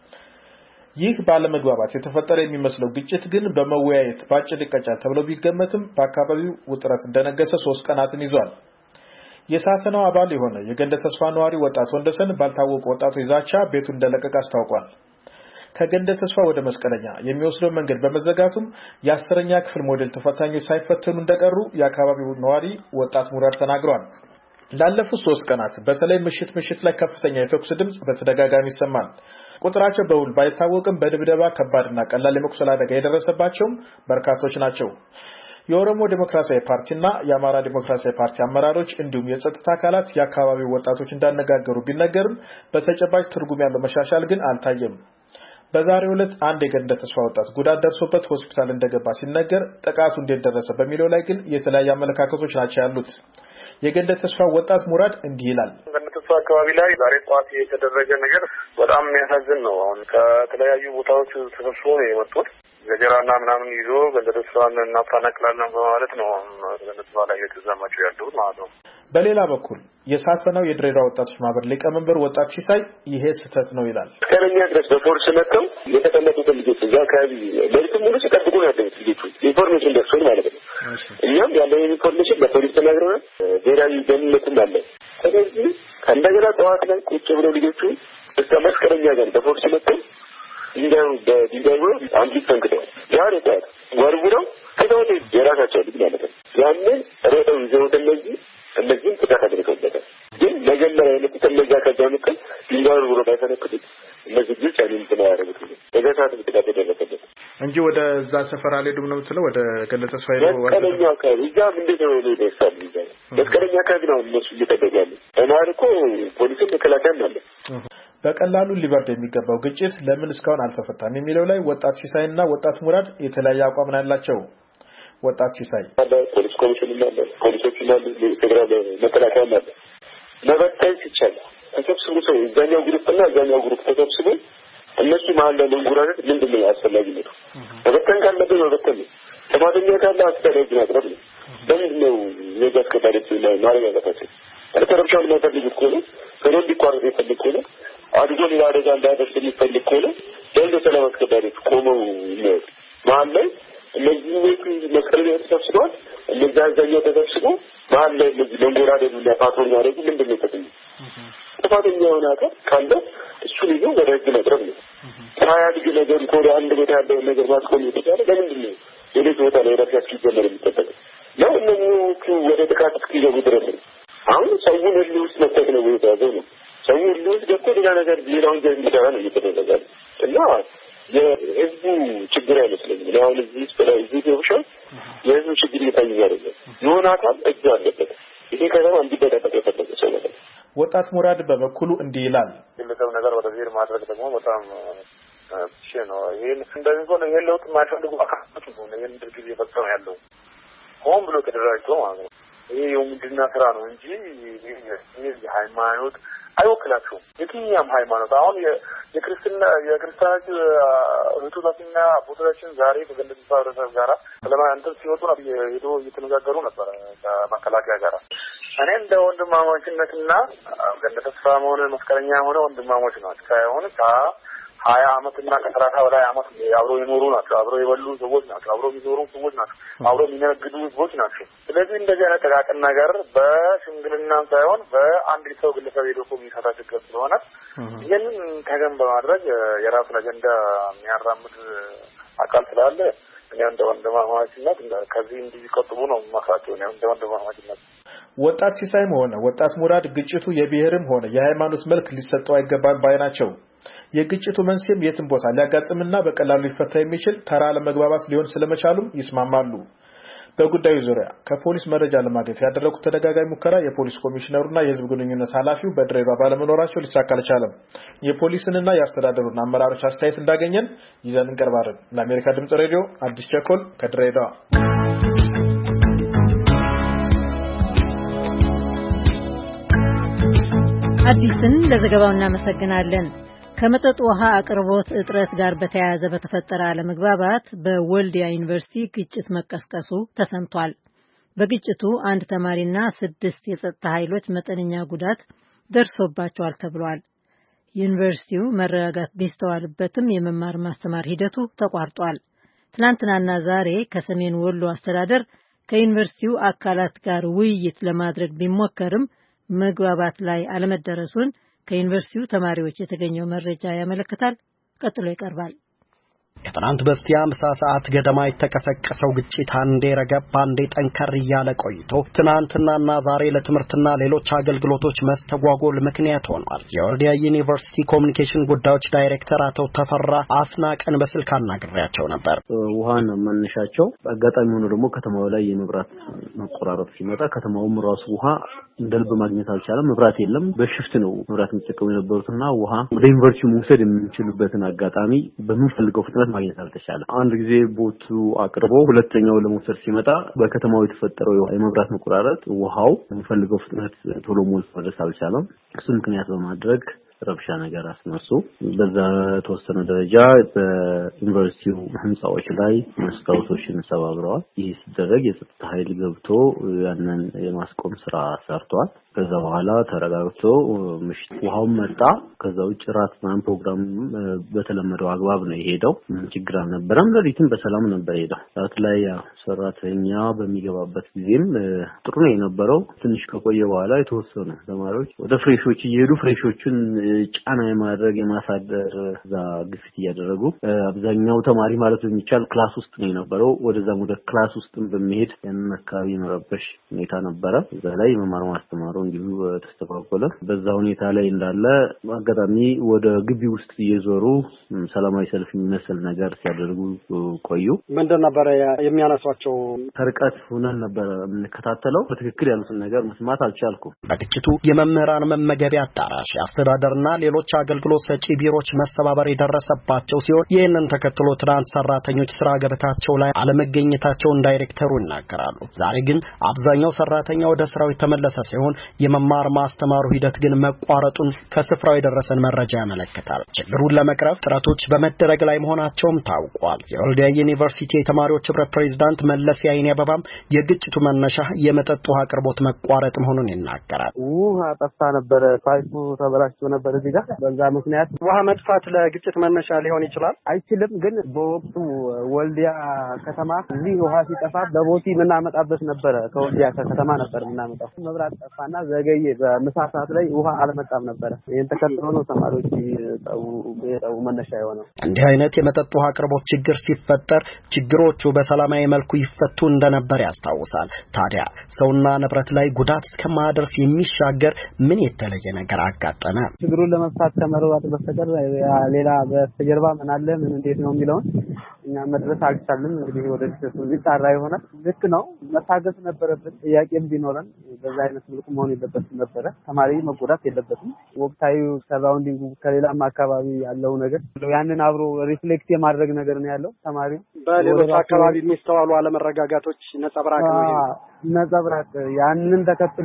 ይህ ባለመግባባት የተፈጠረ የሚመስለው ግጭት ግን በመወያየት ባጭር ይቀጫል ተብሎ ቢገመትም በአካባቢው ውጥረት እንደነገሰ 3 ቀናትን ይዟል። የሳተናው አባል የሆነ የገንደ ተስፋ ነዋሪ ወጣት ወንደሰን ባልታወቁ ወጣቶች ዛቻ ቤቱን እንደለቀቀ አስታውቋል። ከገንደ ተስፋ ወደ መስቀለኛ የሚወስደው መንገድ በመዘጋቱም የ10ኛ ክፍል ሞዴል ተፈታኞች ሳይፈተኑ እንደቀሩ የአካባቢው ነዋሪ ወጣት ሙራድ ተናግሯል። ላለፉት 3 ቀናት በተለይ ምሽት ላይ ከፍተኛ የተኩስ ድምጽ በተደጋጋሚ ይሰማል። ቁጥራቸው በውል ባይታወቅም በድብደባ ከባድና ቀላል የመቁሰል አደጋ የደረሰባቸውም በርካቶች ናቸው። የኦሮሞ ዴሞክራሲያዊ ፓርቲና የአማራ ዴሞክራሲያዊ ፓርቲ አመራሮች እንዲሁም የጸጥታ አካላት የአካባቢው ወጣቶች እንዳነጋገሩ ቢነገርም በተጨባጭ ትርጉም ያለው መሻሻል ግን አልታየም። በዛሬው ዕለት አንድ የገንደ ተስፋ ወጣት ጉዳት ደርሶበት ሆስፒታል እንደገባ ሲነገር ጥቃቱ እንዴት ደረሰ በሚለው ላይ ግን የተለያዩ አመለካከቶች ናቸው ያሉት። የገንደ ተስፋ ወጣት ሙራድ እንዲህ ይላል። ገንደ ተስፋ አካባቢ ላይ ዛሬ ጠዋት የተደረገ ነገር በጣም የሚያሳዝን ነው። አሁን ከተለያዩ ቦታዎች ተሰብስበው ነው የመጡት። ገጀራና ምናምን ይዞ ገንደ ተስፋን እናፈናቅላለን በማለት ነው ገንደ ተስፋ ላይ የተዛማቸው ያሉት ማለት ነው። በሌላ በኩል የሳተናው የድሬዳዋ ወጣቶች ማህበር ሊቀመንበር ወጣት ሲሳይ ይሄ ስህተት ነው ይላል። ከኛ ድረስ በፎርስ መጥተው የተቀመጡትን ልጆች እዛ አካባቢ ለሊቱን ሙሉ ሲጠብቁ ነው ያደሩት። ልጆቹ ኢንፎርሜሽን ደርሶን ማለት ነው። እኛም ያለው ኢንፎርሜሽን ለፖሊስ ተናግረናል። ብሔራዊ ደህንነትም አለ። ስለዚህ ከእንደገና ጠዋት ላይ ቁጭ ብለው ልጆቹ እስከ መስቀለኛ ጋር በፎርስ መጥተው በድንጋይ አንድ ተንክተዋል። ዛሬ ጠዋት ወርውረው ከዛው የራሳቸው ልጅ ማለት ነው ያንን ሮጠው ይዘው እነዚህም ጥቃት አድርገውበታል። ግን መጀመሪያ የመጡት እነዚያ ከዛምክል ድንጋይ ወርውረው ባይፈነክቱት እነዚህ ልጆች ያንን ያደረጉት በገሳት ጥቃት የደረሰበት እንጂ ወደ እዛ ሰፈር አልሄዱም ነው የምትለው? ወደ ገንደ ተስፋ ሄደው መስቀለኛ አካባቢ እዛም እንዴት ነው ይደርሳል? መስቀለኛ አካባቢ ነው እነሱ እየጠበቁ ያሉ። ተማርኮ ፖሊስም መከላከያም አለ። በቀላሉ ሊበርድ የሚገባው ግጭት ለምን እስካሁን አልተፈታም የሚለው ላይ ወጣት ሲሳይና ወጣት ሙራድ የተለያየ አቋም ያላቸው። ወጣት ሲሳይ ፖሊስ ኮሚሽን አለ፣ ፖሊሶች አሉ፣ ፌደራል መከላከያ አለ። መበተን ሲቻል ተሰብስቦ ሰው እዛኛው ግሩፕና እዛኛው ግሩፕ ተሰብስቦ እነሱ መሀል ላይ መንጉራረት ምንድነው አስፈላጊነቱ? መበተን ካለበት መበተን ነው። ጥፋተኛ ካለ አስተዳደር ማቅረብ ነው። ለምንድነው የዛ አስከባሪዎች ማረጋጋታቸው? ተረብሻውን የማይፈልጉት ከሆነ ከሮድ ሊቋረጥ የሚፈልግ ከሆነ አድጎ ሌላ አደጋ እንዳያደርስ የሚፈልግ ከሆነ ለእንደ ሰላም አስከባሪዎች ቆመው የሚያወጡ መሀል ላይ እነዚህ ቤቱ መስቀለኛ ተሰብስበዋል። እነዛ አዛኛው ተሰብስቦ መሀል ላይ እነዚህ መንጎራደዱና ፓትሮል ማድረጉ ምንድነው ጥቅሙ? ጥፋተኛ የሆነ አካል ካለ እሱን ይዞ ወደ ህግ መቅረብ ነው። ታያድግ ነገር ከወደ አንድ ቦታ ያለውን ነገር ማስቆም የተቻለ ለምንድን ነው ሌሎች ቦታ ላይ ረፊያ እስኪጀመር የሚጠበቀው? ነው እነኞቹ ወደ ጥቃት እስኪገቡ ድረስ ነው። አሁን ሰውን ህል ውስጥ መጠቅ ነው የተያዘው ነው። ሰው ሁሉ ውስጥ ገብቶ ሌላ ነገር ሌላውን ዘ እንዲሰራ ነው እየተደረገ እና የህዝቡ ችግር አይመስለኝም። አሁን እዚህ ውስጥ ላይ እዚህ ተውሻል የህዝቡ ችግር እየታየ አይደለም። የሆነ አካል እጁ አለበት። ይሄ ከተማ እንዲበጠበጥ የተፈለገ ሰው ማለት ነው። ወጣት ሙራድ በበኩሉ እንዲህ ይላል። ግለሰብ ነገር ወደ ዜር ማድረግ ደግሞ በጣም ነው። ይሄን እንደዚህ ነው የለውጥ ማይፈልጉ አካላት ነው ይሄን ድርጊት እየፈጸመ ያለው ሆን ብሎ ተደራጅቶ ማለት ነው። ይሄ የሙድና ስራ ነው እንጂ ይሄ ሃይማኖት አይወክላቸውም። የትኛውም ሃይማኖት አሁን የክርስቲያኖች እህቶቻችንና አባቶቻችን ዛሬ ከገለጹት ህብረተሰብ ጋራ ስለማንተን ሲወጡ ነው ሄዶ እየተነጋገሩ ነበር ከመከላከያ ጋራ። እኔ እንደ ወንድማማችነትና ገንደ ተስፋ መሆነ መስከረኛ ሆነ ወንድማሞች ናቸው። ከሆነ 20 አመትና ከ30 በላይ አመት አብሮ የኖሩ ናቸው። አብሮ የበሉ ሰዎች ናቸው። አብሮ የሚኖሩ ሰዎች ናቸው። አብሮ የሚነግዱ ሰዎች ናቸው። ስለዚህ እንደዚህ አይነት ተቃቅን ነገር በሽምግልና ሳይሆን በአንድ ሰው ግለሰብ ሄዶ የሚፈታ ችግር ስለሆነ ይህንን ተገን በማድረግ የራሱን አጀንዳ የሚያራምድ አካል ስላለ እኔ እንደ ወንድማማችነት ከዚህ እንዲቆጥቡ ነው ማሳቸው ነው እንደ ወንድማማችነት። ወጣት ሲሳይም ሆነ ወጣት ሙራድ ግጭቱ የብሔርም ሆነ የሃይማኖት መልክ ሊሰጠው አይገባም ባይ ናቸው። የግጭቱ መንስኤም የትም ቦታ ሊያጋጥምና በቀላሉ ሊፈታ የሚችል ተራ ለመግባባት ሊሆን ስለመቻሉም ይስማማሉ። በጉዳዩ ዙሪያ ከፖሊስ መረጃ ለማግኘት ያደረጉት ተደጋጋሚ ሙከራ የፖሊስ ኮሚሽነሩና የህዝብ ግንኙነት ኃላፊው በድሬዳዋ ባለመኖራቸው ሊሳካ አልቻለም። የፖሊስንና የአስተዳደሩን አመራሮች አስተያየት እንዳገኘን ይዘን እንቀርባለን። ለአሜሪካ ድምጽ ሬዲዮ አዲስ ቸኮል ከድሬዳዋ። አዲስን ለዘገባው እናመሰግናለን። ከመጠጥ ውሃ አቅርቦት እጥረት ጋር በተያያዘ በተፈጠረ አለመግባባት በወልዲያ ዩኒቨርሲቲ ግጭት መቀስቀሱ ተሰምቷል። በግጭቱ አንድ ተማሪና 6 የጸጥታ ኃይሎች መጠነኛ ጉዳት ደርሶባቸዋል ተብሏል። ዩኒቨርሲቲው መረጋጋት ቢስተዋልበትም የመማር ማስተማር ሂደቱ ተቋርጧል። ትናንትናና ዛሬ ከሰሜን ወሎ አስተዳደር ከዩኒቨርሲቲው አካላት ጋር ውይይት ለማድረግ ቢሞከርም መግባባት ላይ አለመደረሱን ከዩኒቨርሲቲው ተማሪዎች የተገኘው መረጃ ያመለክታል። ቀጥሎ ይቀርባል። ከትናንት በስቲያ ምሳ ሰዓት ገደማ የተቀሰቀሰው ግጭት አንዴ ረገብ አንዴ ጠንከር እያለ ቆይቶ ትናንትናና ዛሬ ለትምህርትና ሌሎች አገልግሎቶች መስተጓጎል ምክንያት ሆኗል። የወልዲያ ዩኒቨርሲቲ ኮሚኒኬሽን ጉዳዮች ዳይሬክተር አቶ ተፈራ አስናቀን በስልክ አናግሬያቸው ነበር። ውሃን መነሻቸው አጋጣሚ ሆኖ ደግሞ ከተማው ላይ የመብራት መቆራረጥ ሲመጣ ከተማውም ራሱ ውሃ እንደልብ ማግኘት አልቻለም። መብራት የለም። በሽፍት ነው መብራት የሚጠቀሙ የነበሩትና ውሃ ወደ ዩኒቨርሲቲው መውሰድ የምንችልበትን አጋጣሚ በምንፈልገው ፍጥነት ማግኘት አልተቻለም። አንድ ጊዜ ቦቱ አቅርቦ ሁለተኛው ለመውሰድ ሲመጣ በከተማው የተፈጠረው የመብራት መቆራረጥ ውሃው በምንፈልገው ፍጥነት ቶሎ ሞልቶ መድረስ አልቻለም። እሱ ምክንያት በማድረግ ረብሻ ነገር አስነሱ። በዛ ተወሰነ ደረጃ በዩኒቨርሲቲው ህንጻዎች ላይ መስታወቶችን ሰባብረዋል። ይህ ሲደረግ የጸጥታ ኃይል ገብቶ ያንን የማስቆም ስራ ሰርቷል። ከዛ በኋላ ተረጋግቶ ምሽት ውሃው መጣ። ከዛ ውጭ ራት ማን ፕሮግራም በተለመደው አግባብ ነው የሄደው። ችግር አልነበረም። ለሊትም በሰላም ነበር የሄደው። ራት ላይ ሰራተኛ በሚገባበት ጊዜም ጥሩ ነው የነበረው። ትንሽ ከቆየ በኋላ የተወሰኑ ተማሪዎች ወደ ፍሬሾች እየሄዱ ፍሬሾቹን ጫና የማድረግ የማሳደር እዛ ግፊት እያደረጉ አብዛኛው ተማሪ ማለት በሚቻል ክላስ ውስጥ ነው የነበረው። ወደዛም ወደ ክላስ ውስጥም በመሄድ ያንን አካባቢ መረበሽ ሁኔታ ነበረ። እዛ ላይ መማር ማስተማሩ እንዲሁ ተስተጓጎለ። በዛ ሁኔታ ላይ እንዳለ አጋጣሚ ወደ ግቢ ውስጥ እየዞሩ ሰላማዊ ሰልፍ የሚመስል ነገር ሲያደርጉ ቆዩ። ምንድን ነበር የሚያነሷቸው? ተርቀት ሆነን ነበር የምንከታተለው። በትክክል ያሉትን ነገር መስማት አልቻልኩም። በግጭቱ የመምህራን መመገቢያ አዳራሽ፣ የአስተዳደርና ሌሎች አገልግሎት ሰጪ ቢሮዎች መሰባበር የደረሰባቸው ሲሆን ይህንን ተከትሎ ትናንት ሰራተኞች ስራ ገበታቸው ላይ አለመገኘታቸውን ዳይሬክተሩ ይናገራሉ። ዛሬ ግን አብዛኛው ሰራተኛ ወደ ስራው የተመለሰ ሲሆን የመማር ማስተማሩ ሂደት ግን መቋረጡን ከስፍራው የደረሰን መረጃ ያመለክታል። ችግሩን ለመቅረፍ ጥረቶች በመደረግ ላይ መሆናቸውም ታውቋል። የወልዲያ ዩኒቨርሲቲ የተማሪዎች ህብረት ፕሬዝዳንት መለስ ያይኔ አበባም የግጭቱ መነሻ የመጠጥ ውሃ አቅርቦት መቋረጥ መሆኑን ይናገራል። ውሃ ጠፍታ ነበር፣ ፓይፑ ተበላሽቶ ነበር እዚህ ጋር። በዛ ምክንያት ውሃ መጥፋት ለግጭት መነሻ ሊሆን ይችላል አይችልም። ግን በወቅቱ ወልዲያ ከተማ እዚህ ውሃ ሲጠፋ በቦቲ ምናመጣበት ነበር። ከወልዲያ ከተማ ነበር ምናመጣው። መብራት ጠፋና ዘገየ። በምሳ ሰዓት ላይ ውሃ አልመጣም ነበር። ይሄን ተከትሎ ነው ተማሪዎች የጠው መነሻ የሆነው። እንዲህ አይነት የመጠጥ ውሃ አቅርቦት ችግር ሲፈጠር ችግሮቹ በሰላማዊ መልኩ ይፈቱ እንደነበር ያስታውሳል። ታዲያ ሰውና ንብረት ላይ ጉዳት እስከማድረስ የሚሻገር ምን የተለየ ነገር አጋጠመ? ችግሩን ለመፍታት ከመረዋት በስተቀር ሌላ በስተጀርባ ምን አለ ምን እንዴት ነው የሚለውን እኛ መድረስ አልቻልንም። እንግዲህ ወደ ዲስከሱ ሊጣራ ይሆናል። ልክ ነው መታገስ ነበረብን። ጥያቄም ቢኖረን በዛ አይነት መልኩ መሆን የለበትም ነበረ። ተማሪ መጎዳት የለበትም። ወቅታዊ ሰራውንዲንጉ ከሌላም አካባቢ ያለው ነገር ያንን አብሮ ሪፍሌክት የማድረግ ነገር ነው ያለው። ተማሪ በሌሎች አካባቢ የሚስተዋሉ አለመረጋጋቶች ነጸብራቅ ነው ነጸብራቅ ያንን ተከትሎ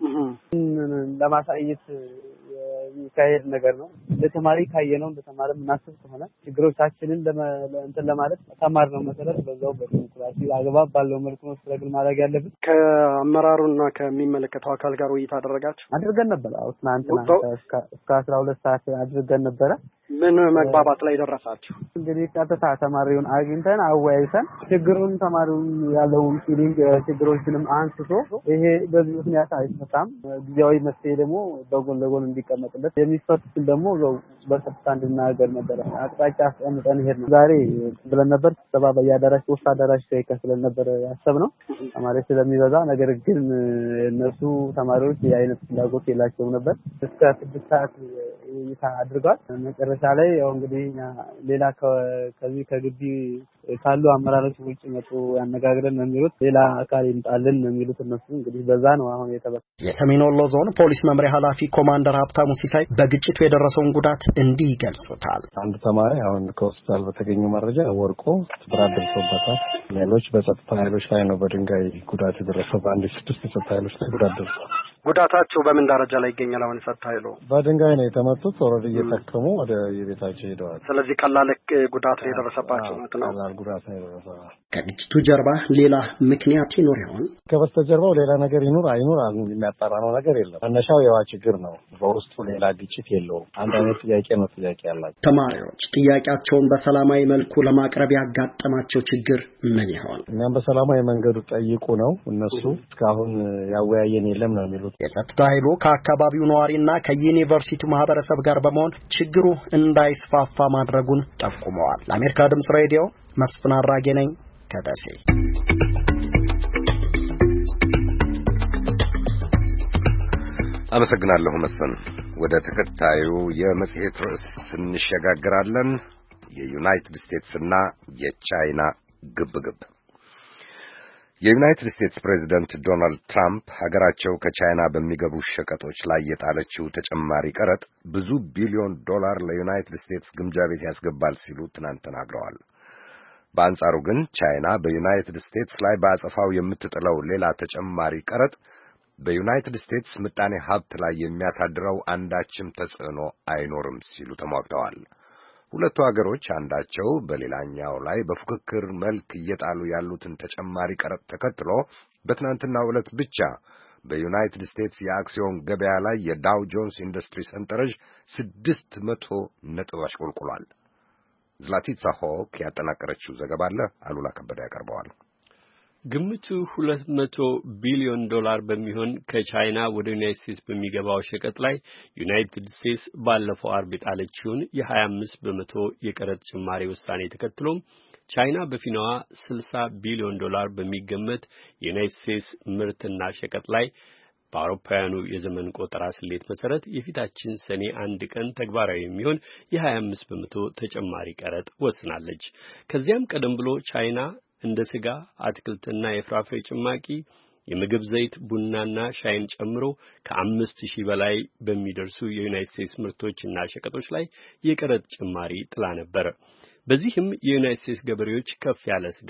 ለማሳየት የሚካሄድ ነገር ነው። ለተማሪ ካየነው እንደተማረ ምናስብ ከሆነ ችግሮቻችንን እንትን ለማለት ተማርነው መሰረት በዛው በዲሞክራሲ አግባብ ባለው መልኩ ነው ስትራግል ማድረግ ያለብን። ከአመራሩና ከሚመለከተው አካል ጋር ውይይት አድርገን ነበር። አሁን ትናንትና እስከ 12 ሰዓት አድርገን ነበር። ምን መግባባት ላይ ደረሳችሁ? እንግዲህ ቀጥታ ተማሪውን አግኝተን አወያይተን ችግሩን ተማሪውን ያለውን ፊሊንግ ችግሮችንም አንስቶ ይሄ በዚህ ምክንያት አይፈታም፣ ጊዜያዊ መፍትሄ ደግሞ በጎን ለጎን እንዲቀመጥለት የሚፈቱትን ደግሞ በቀጥታ እንድናገር ነበር አቅጣጫ አስቀምጠን ሄድ ነው። ዛሬ ብለን ነበር ስብሰባ በየአዳራሽ ሶስት አዳራሽ ተከፍለን ነበር ያሰብነው ተማሪ ስለሚበዛ። ነገር ግን እነሱ ተማሪዎች የአይነት ፍላጎት የላቸውም ነበር። እስከ 6 ሰዓት ውይይት አድርጓል። መጨረሻ ላይ ያው እንግዲህ ሌላ ከዚህ ከግቢ ካሉ አመራሮች ውጪ መጡ ያነጋግረን ነው የሚሉት። ሌላ አካል ይምጣልን ነው የሚሉት እነሱ። እንግዲህ በዛ ነው አሁን የሰሜን ወሎ ዞን ፖሊስ መምሪያ ኃላፊ ኮማንደር ሀብታሙ ሲሳይ በግጭቱ የደረሰውን ጉዳት እንዲህ ይገልጹታል። አንድ ተማሪ አሁን ከሆስፒታል በተገኘ መረጃ ወርቆ ስብራት ደርሶበታል። ሌሎች በጸጥታ ኃይሎች ላይ ነው በድንጋይ ጉዳት የደረሰው። በአንድ 6 የጸጥታ ኃይሎች ላይ ጉዳት ደርሷል። ጉዳታቸው በምን ደረጃ ላይ ይገኛል? አሁን የጸጥታ ኃይሉ በድንጋይ ነው የተመቱት። ኦልሬዲ እየተከሙ ወደ የቤታቸው ሄደዋል። ስለዚህ ቀላል ጉዳት የደረሰባቸው ነው። ቀላል ጉዳት ነው የደረሰው። ከግጭቱ ጀርባ ሌላ ምክንያት ይኖር ይሆን? ከበስተጀርባው ሌላ ነገር ይኖር አይኖር የሚያጣራ ነው ነገር የለም። መነሻው የዋ ችግር ነው። በውስጡ ሌላ ግጭት የለውም። አንድ አይነት ጥያቄ ነው ጥያቄ ያላቸው ተማሪዎች ጥያቄያቸውን በሰላማዊ መልኩ ለማቅረብ ያጋጠማቸው ችግር ምን ይሆን? እኛም በሰላማዊ መንገዱ ጠይቁ ነው። እነሱ እስካሁን ያወያየን የለም ነው የሚሉት። የጸጥታ ኃይሉ ከአካባቢው ነዋሪና ከዩኒቨርሲቲው ማህበረሰብ ጋር በመሆን ችግሩ እንዳይስፋፋ ማድረጉን ጠቁመዋል። ለአሜሪካ ድምጽ ሬዲዮ መስፍን አራጌ ነኝ ከደሴ። አመሰግናለሁ መስፍን። ወደ ተከታዩ የመጽሔት ርዕስ እንሸጋግራለን። የዩናይትድ ስቴትስና የቻይና ግብግብ። የዩናይትድ ስቴትስ ፕሬዚደንት ዶናልድ ትራምፕ ሀገራቸው ከቻይና በሚገቡ ሸቀጦች ላይ የጣለችው ተጨማሪ ቀረጥ ብዙ ቢሊዮን ዶላር ለዩናይትድ ስቴትስ ግምጃ ቤት ያስገባል ሲሉ ትናንት ተናግረዋል። በአንጻሩ ግን ቻይና በዩናይትድ ስቴትስ ላይ በአጸፋው የምትጥለው ሌላ ተጨማሪ ቀረጥ በዩናይትድ ስቴትስ ምጣኔ ሀብት ላይ የሚያሳድረው አንዳችም ተጽዕኖ አይኖርም ሲሉ ተሟግተዋል። ሁለቱ ሀገሮች አንዳቸው በሌላኛው ላይ በፉክክር መልክ እየጣሉ ያሉትን ተጨማሪ ቀረጥ ተከትሎ በትናንትናው ዕለት ብቻ በዩናይትድ ስቴትስ የአክሲዮን ገበያ ላይ የዳው ጆንስ ኢንዱስትሪ ሰንጠረዥ 600 ነጥብ አሽቆልቁሏል። ዝላቲትሳ ሆክ ያጠናቀረችው ዘገባ አለ አሉላ ከበደ ያቀርበዋል። ግምቱ 200 ቢሊዮን ዶላር በሚሆን ከቻይና ወደ ዩናይትድ ስቴትስ በሚገባው ሸቀጥ ላይ ዩናይትድ ስቴትስ ባለፈው አርብ የጣለችውን የ25 በመቶ የቀረጥ ጭማሪ ውሳኔ ተከትሎም ቻይና በፊናዋ 60 ቢሊዮን ዶላር በሚገመት የዩናይትድ ስቴትስ ምርትና ሸቀጥ ላይ በአውሮፓውያኑ የዘመን ቆጠራ ስሌት መሰረት የፊታችን ሰኔ 1 ቀን ተግባራዊ የሚሆን የ25 በመቶ ተጨማሪ ቀረጥ ወስናለች። ከዚያም ቀደም ብሎ ቻይና እንደ ስጋ፣ አትክልትና የፍራፍሬ ጭማቂ፣ የምግብ ዘይት፣ ቡናና ሻይን ጨምሮ ከ5000 በላይ በሚደርሱ የዩናይትድ ስቴትስ ምርቶችና ሸቀጦች ላይ የቀረጥ ጭማሪ ጥላ ነበር። በዚህም የዩናይትድ ስቴትስ ገበሬዎች ከፍ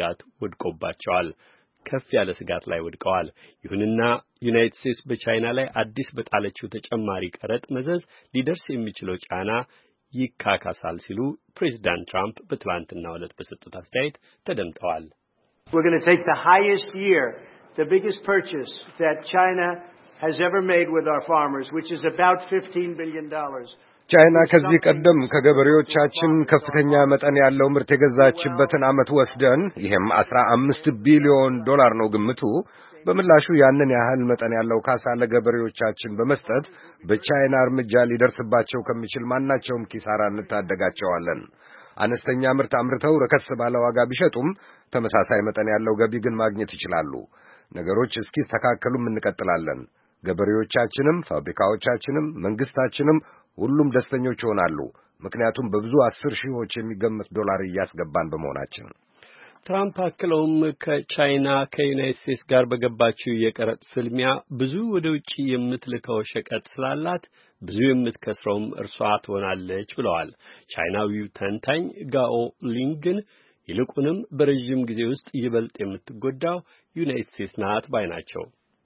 ያለ ስጋት ላይ ወድቀዋል። ይሁንና ዩናይትድ ስቴትስ በቻይና ላይ አዲስ በጣለችው ተጨማሪ ቀረጥ መዘዝ ሊደርስ የሚችለው ጫና ይካካሳል ሲሉ ፕሬዚዳንት ትራምፕ በትላንትናው ዕለት በሰጡት አስተያየት ተደምጠዋል። We're going to take the highest year, the biggest purchase that China has ever made with our farmers, which is about $15 billion. ቻይና ከዚህ ቀደም ከገበሬዎቻችን ከፍተኛ መጠን ያለው ምርት የገዛችበትን ዓመት ወስደን ይሄም 15 ቢሊዮን ዶላር ነው ግምቱ። በምላሹ ያንን ያህል መጠን ያለው ካሳ ለገበሬዎቻችን በመስጠት በቻይና እርምጃ ሊደርስባቸው ከሚችል ማናቸውም ኪሳራ እንታደጋቸዋለን። አነስተኛ ምርት አምርተው ረከስ ባለ ዋጋ ቢሸጡም ተመሳሳይ መጠን ያለው ገቢ ግን ማግኘት ይችላሉ። ነገሮች እስኪስተካከሉም እንቀጥላለን። ገበሬዎቻችንም፣ ፋብሪካዎቻችንም፣ መንግስታችንም ሁሉም ደስተኞች ይሆናሉ። ምክንያቱም በብዙ 10 ሺዎች የሚገመት ዶላር እያስገባን በመሆናችን። ትራምፕ አክለውም ከቻይና ከዩናይትድ ስቴትስ ጋር በገባችው የቀረጥ ፍልሚያ ብዙ ወደ ውጪ የምትልከው ሸቀጥ ስላላት ብዙ የምትከስረውም እርሷ ትሆናለች ብለዋል። ቻይናዊው ተንታኝ ጋኦ ሊንግን ይልቁንም በረጅም ጊዜ ውስጥ ይበልጥ የምትጎዳው ዩናይትድ ስቴትስ ናት ባይ ናቸው።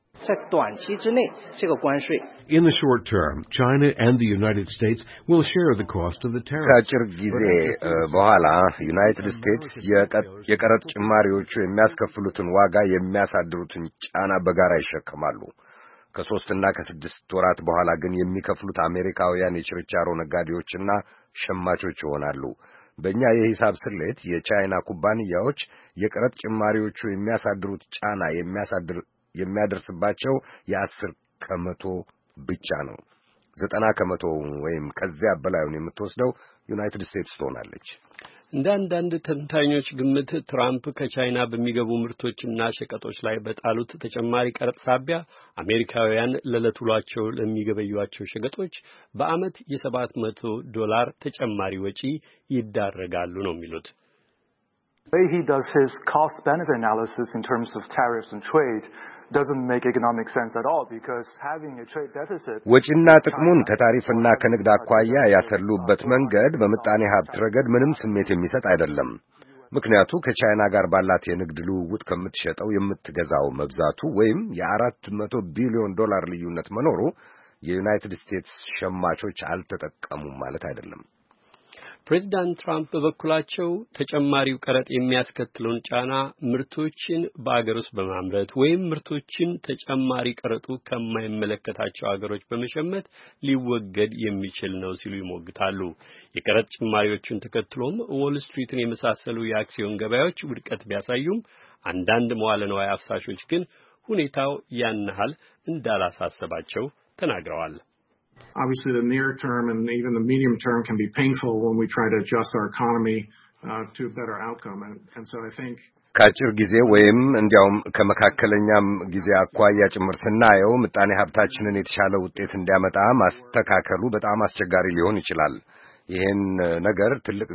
In the short term, China and the United States will share the cost of the tariffs. ከአጭር ጊዜ በኋላ ዩናይትድ ስቴትስ የቀረጥ ጭማሪዎቹ የሚያስከፍሉትን ዋጋ የሚያሳድሩትን ጫና በጋራ ይሸከማሉ። ከ3 እና ከ6 ወራት በኋላ ግን የሚከፍሉት አሜሪካውያን የችርቻሮ ነጋዴዎችና ሸማቾች ይሆናሉ። በእኛ የሂሳብ ስሌት የቻይና ኩባንያዎች የቀረጥ ጭማሪዎቹ የሚያሳድሩት ጫና የሚያደርስባቸው የ10% ብቻ ነው። 90% ወይም ከዚያ በላዩን የምትወስደው ዩናይትድ ስቴትስ ትሆናለች። እንደ አንዳንድ ተንታኞች ግምት ትራምፕ ከቻይና በሚገቡ ምርቶችና ሸቀጦች ላይ በጣሉት ተጨማሪ ቀረጥ ሳቢያ አሜሪካውያን ለዕለት ውሏቸው ለሚገበዩዋቸው ሸቀጦች በዓመት $700 ተጨማሪ ወጪ ይዳረጋሉ ነው የሚሉት። He does his cost benefit analysis in terms of tariffs and trade doesn't make economic sense at all because having a trade deficit ወጪና ጥቅሙን ከታሪፍና ከንግድ አኳያ ያሰሉበት መንገድ በምጣኔ ሀብት ረገድ ምንም ስሜት የሚሰጥ አይደለም። ምክንያቱ ከቻይና ጋር ባላት የንግድ ልውውጥ ከምትሸጠው የምትገዛው መብዛቱ ወይም የ$400 ቢሊዮን ልዩነት መኖሩ የዩናይትድ ስቴትስ ሸማቾች አልተጠቀሙም ማለት አይደለም። ፕሬዚዳንት ትራምፕ በበኩላቸው ተጨማሪው ቀረጥ የሚያስከትለውን ጫና ምርቶችን በአገር ውስጥ በማምረት ወይም ምርቶችን ተጨማሪ ቀረጡ ከማይመለከታቸው አገሮች በመሸመት ሊወገድ የሚችል ነው ሲሉ ይሞግታሉ። የቀረጥ ጭማሪዎቹን ተከትሎም ዎል ስትሪትን የመሳሰሉ የአክሲዮን ገበያዎች ውድቀት ቢያሳዩም አንዳንድ መዋለ ንዋይ አፍሳሾች ግን ሁኔታው ያን ያህል እንዳላሳሰባቸው ተናግረዋል። Obviously, the near term and even the medium term can be painful when we try to adjust our economy to a better outcome. And so I think ከአጭር ጊዜ ወይም እንዲያውም ከመካከለኛም ጊዜ አኳያ ጭምር ስናየው ምጣኔ ሀብታችንን የተሻለ ውጤት እንዲያመጣ ማስተካከሉ በጣም አስቸጋሪ ሊሆን ይችላል። ይሄ ነገር ትልቅ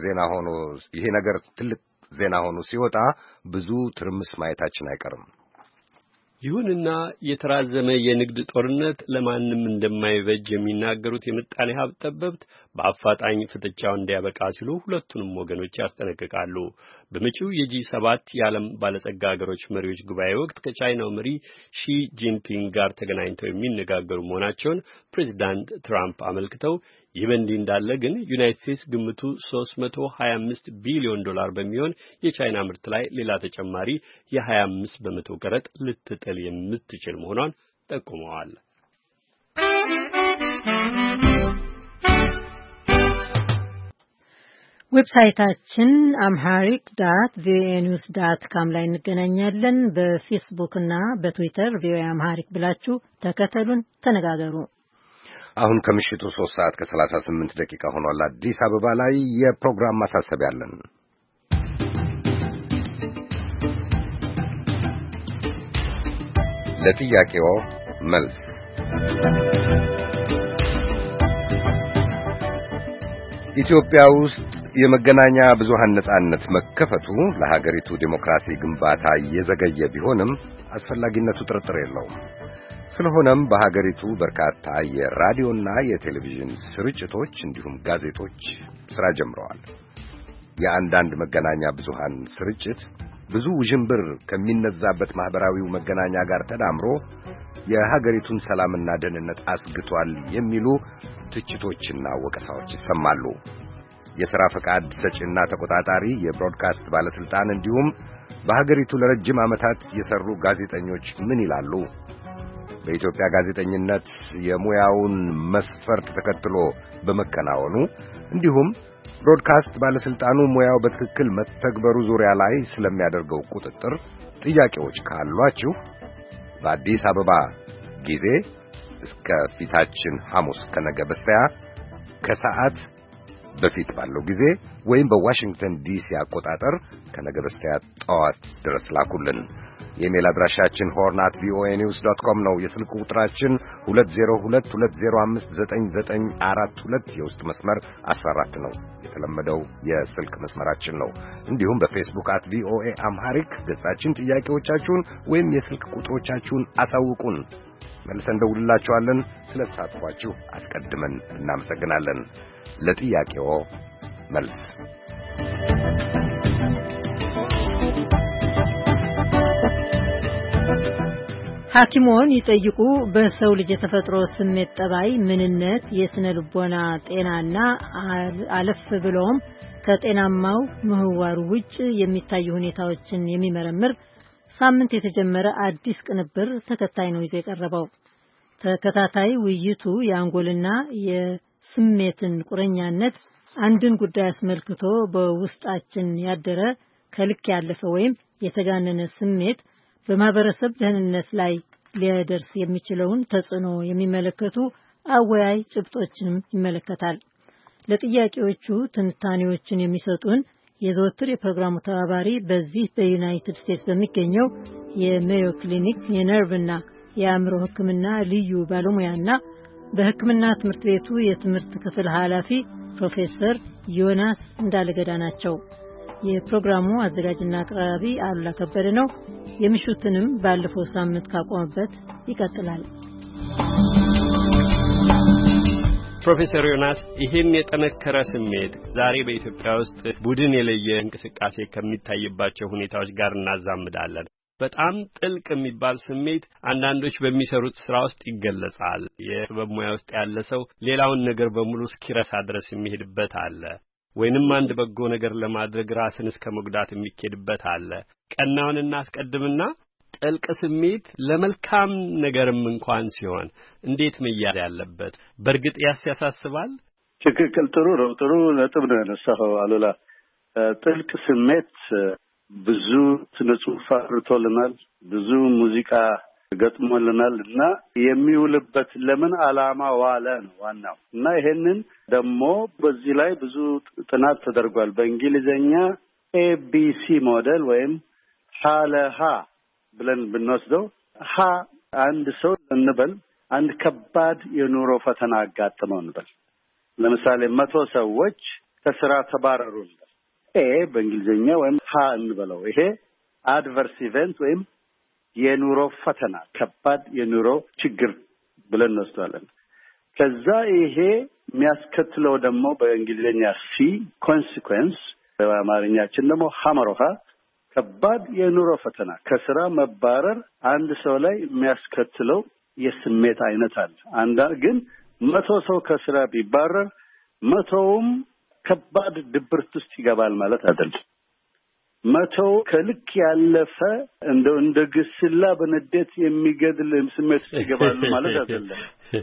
ዜና ሆኖ ሲወጣ ብዙ ትርምስ ማየታችን አይቀርም። ይሁንና የተራዘመ የንግድ ጦርነት ለማንም እንደማይበጅ የሚናገሩት የምጣኔ ሀብት ጠበብት በአፋጣኝ ፍጥጫው እንዲያበቃ ሲሉ ሁለቱንም ወገኖች ያስጠነቅቃሉ። በመጪው የጂ7 የዓለም ባለጸጋ ሀገሮች መሪዎች ጉባኤ ወቅት ከቻይናው መሪ ሺ ጂንፒንግ ጋር ተገናኝተው የሚነጋገሩ መሆናቸውን ፕሬዚዳንት ትራምፕ አመልክተው ይህ በእንዲህ እንዳለ ግን ዩናይትድ ስቴትስ ግምቱ $325 ቢሊዮን በሚሆን የቻይና ምርት ላይ ሌላ ተጨማሪ የ25% ቀረጥ ልትጥል የምትችል መሆኗን ጠቁመዋል። ዌብሳይታችን amharic.voanews.com ላይ እንገናኛለን። በፌስቡክ እና በትዊተር ቪኦኤ አምሃሪክ ብላችሁ ተከተሉን፣ ተነጋገሩ። አሁን ከምሽቱ 3:38 ሆኗል። አዲስ አበባ ላይ የፕሮግራም ማሳሰቢያ አለን። ለጥያቄው መልስ ኢትዮጵያ ውስጥ የመገናኛ ብዙሃን ነጻነት መከፈቱ ለሀገሪቱ ዲሞክራሲ ግንባታ እየዘገየ ቢሆንም አስፈላጊነቱ ጥርጥር የለውም። ስለሆነም በሀገሪቱ በርካታ የራዲዮና የቴሌቪዥን ስርጭቶች እንዲሁም ጋዜጦች ስራ ጀምረዋል። የአንዳንድ መገናኛ ብዙሃን ስርጭት ብዙ ውዥንብር ከሚነዛበት ማህበራዊው መገናኛ ጋር ተዳምሮ የሀገሪቱን ሰላምና ደህንነት አስግቷል የሚሉ ትችቶችና ወቀሳዎች ይሰማሉ። የሥራ ፈቃድ ሰጪና ተቆጣጣሪ የብሮድካስት ባለስልጣን እንዲሁም በሀገሪቱ ለረጅም ዓመታት የሰሩ ጋዜጠኞች ምን ይላሉ? በኢትዮጵያ ጋዜጠኝነት የሙያውን መስፈርት ተከትሎ በመከናወኑ እንዲሁም ብሮድካስት ባለስልጣኑ ሙያው በትክክል መተግበሩ ዙሪያ ላይ ስለሚያደርገው ቁጥጥር ጥያቄዎች ካሏችሁ በአዲስ አበባ ጊዜ እስከ ፊታችን ሐሙስ ከነገ በስቲያ ከሰዓት በፊት ባለው ጊዜ ወይም በዋሽንግተን ዲሲ አቆጣጠር ከነገ በስቲያ ጠዋት ድረስ ላኩልን። የኢሜል አድራሻችን horn@voanews.com ነው። የስልክ ቁጥራችን 2022059942 የውስጥ መስመር 14 ነው። የተለመደው የስልክ መስመራችን ነው። እንዲሁም በፌስቡክ @voa amharic ገጻችን ጥያቄዎቻችሁን ወይም የስልክ ቁጥሮቻችሁን አሳውቁን። መልሰን ደውልላችኋለን። ስለተሳትፏችሁ አስቀድመን እናመሰግናለን። ለጥያቄው መልስ ሐኪሞን ይጠይቁ በሰው ልጅ የተፈጥሮ ስሜት ጠባይ ምንነት የስነ ልቦና ጤናና አለፍ ብሎም ከጤናማው ምህዋሩ ውጭ የሚታዩ ሁኔታዎችን የሚመረምር ሳምንት የተጀመረ አዲስ ቅንብር ተከታይ ነው ይዞ የቀረበው። ተከታታይ ውይይቱ የአንጎልና የስሜትን ቁርኛነት አንድን ጉዳይ አስመልክቶ በውስጣችን ያደረ ከልክ ያለፈ ወይም የተጋነነ ስሜት በማህበረሰብ ደህንነት ላይ ሊያደርስ የሚችለውን ተጽዕኖ የሚመለከቱ አወያይ ጭብጦችንም ይመለከታል። ለጥያቄዎቹ ትንታኔዎችን የሚሰጡን የዘወትር የፕሮግራሙ ተባባሪ በዚህ በዩናይትድ ስቴትስ በሚገኘው የሜዮ ክሊኒክ የነርቭና የአእምሮ ሕክምና ልዩ ባለሙያና በሕክምና ትምህርት ቤቱ የትምህርት ክፍል ኃላፊ ፕሮፌሰር ዮናስ እንዳለገዳ ናቸው። የፕሮግራሙ አዘጋጅና አቅራቢ አሉላ ከበደ ነው። የምሽቱንም ባለፈው ሳምንት ካቆመበት ይቀጥላል። ፕሮፌሰር ዮናስ ይሄን የጠነከረ ስሜት ዛሬ በኢትዮጵያ ውስጥ ቡድን የለየ እንቅስቃሴ ከሚታይባቸው ሁኔታዎች ጋር እናዛምዳለን። በጣም ጥልቅ የሚባል ስሜት አንዳንዶች በሚሰሩት ስራ ውስጥ ይገለጻል። የጥበብ ሙያ ውስጥ ያለ ሰው ሌላውን ነገር በሙሉ እስኪረሳ ድረስ የሚሄድበት አለ። ወይንም አንድ በጎ ነገር ለማድረግ ራስን እስከ መጉዳት የሚኬድበት አለ። ቀናውን እናስቀድምና ጥልቅ ስሜት ለመልካም ነገርም እንኳን ሲሆን እንዴት መያዝ ያለበት በእርግጥ ያሳስባል? ትክክል። ጥሩ ነጥብ ነው ያነሳኸው አሉላ። ጥልቅ ስሜት ብዙ ስነ ጽሑፍ አፍርቶልናል፣ ብዙ ሙዚቃ ገጥሞልናል እና የሚውልበት ለምን ዓላማ ዋለ ነው ዋናው። እና ይሄንን ደግሞ በዚህ ላይ ብዙ ጥናት ተደርጓል። በእንግሊዘኛ ABC ሞዴል ወይም ሀለሃ ብለን ብንወስደው ሀ አንድ ሰው እንበል አንድ ከባድ የኑሮ ፈተና አጋጥመው እንበል። ለምሳሌ 100 ሰዎች ከስራ ተባረሩ እንበል። በእንግሊዘኛ ወይም ሀ እንበለው። ይሄ አድቨርስ ኢቨንት ወይም የኑሮ ፈተና ከባድ የኑሮ ችግር ብለን እንወስዳለን። ከዛ ይሄ የሚያስከትለው ደግሞ በእንግሊዘኛ ሲ ኮንሲኩዌንስ፣ በአማርኛችን ደግሞ ሐመሮሃ ከባድ የኑሮ ፈተና ከስራ መባረር አንድ ሰው ላይ የሚያስከትለው የስሜት አይነት አለ። ግን 100 ሰው ከስራ ቢባረር 100ም ከባድ ድብርት ውስጥ ይገባል ማለት አይደለም። 100 ከልክ ያለፈ እንደ ግስላ በንዴት የሚገድል ስሜት ውስጥ ይገባል ማለት አይደለም።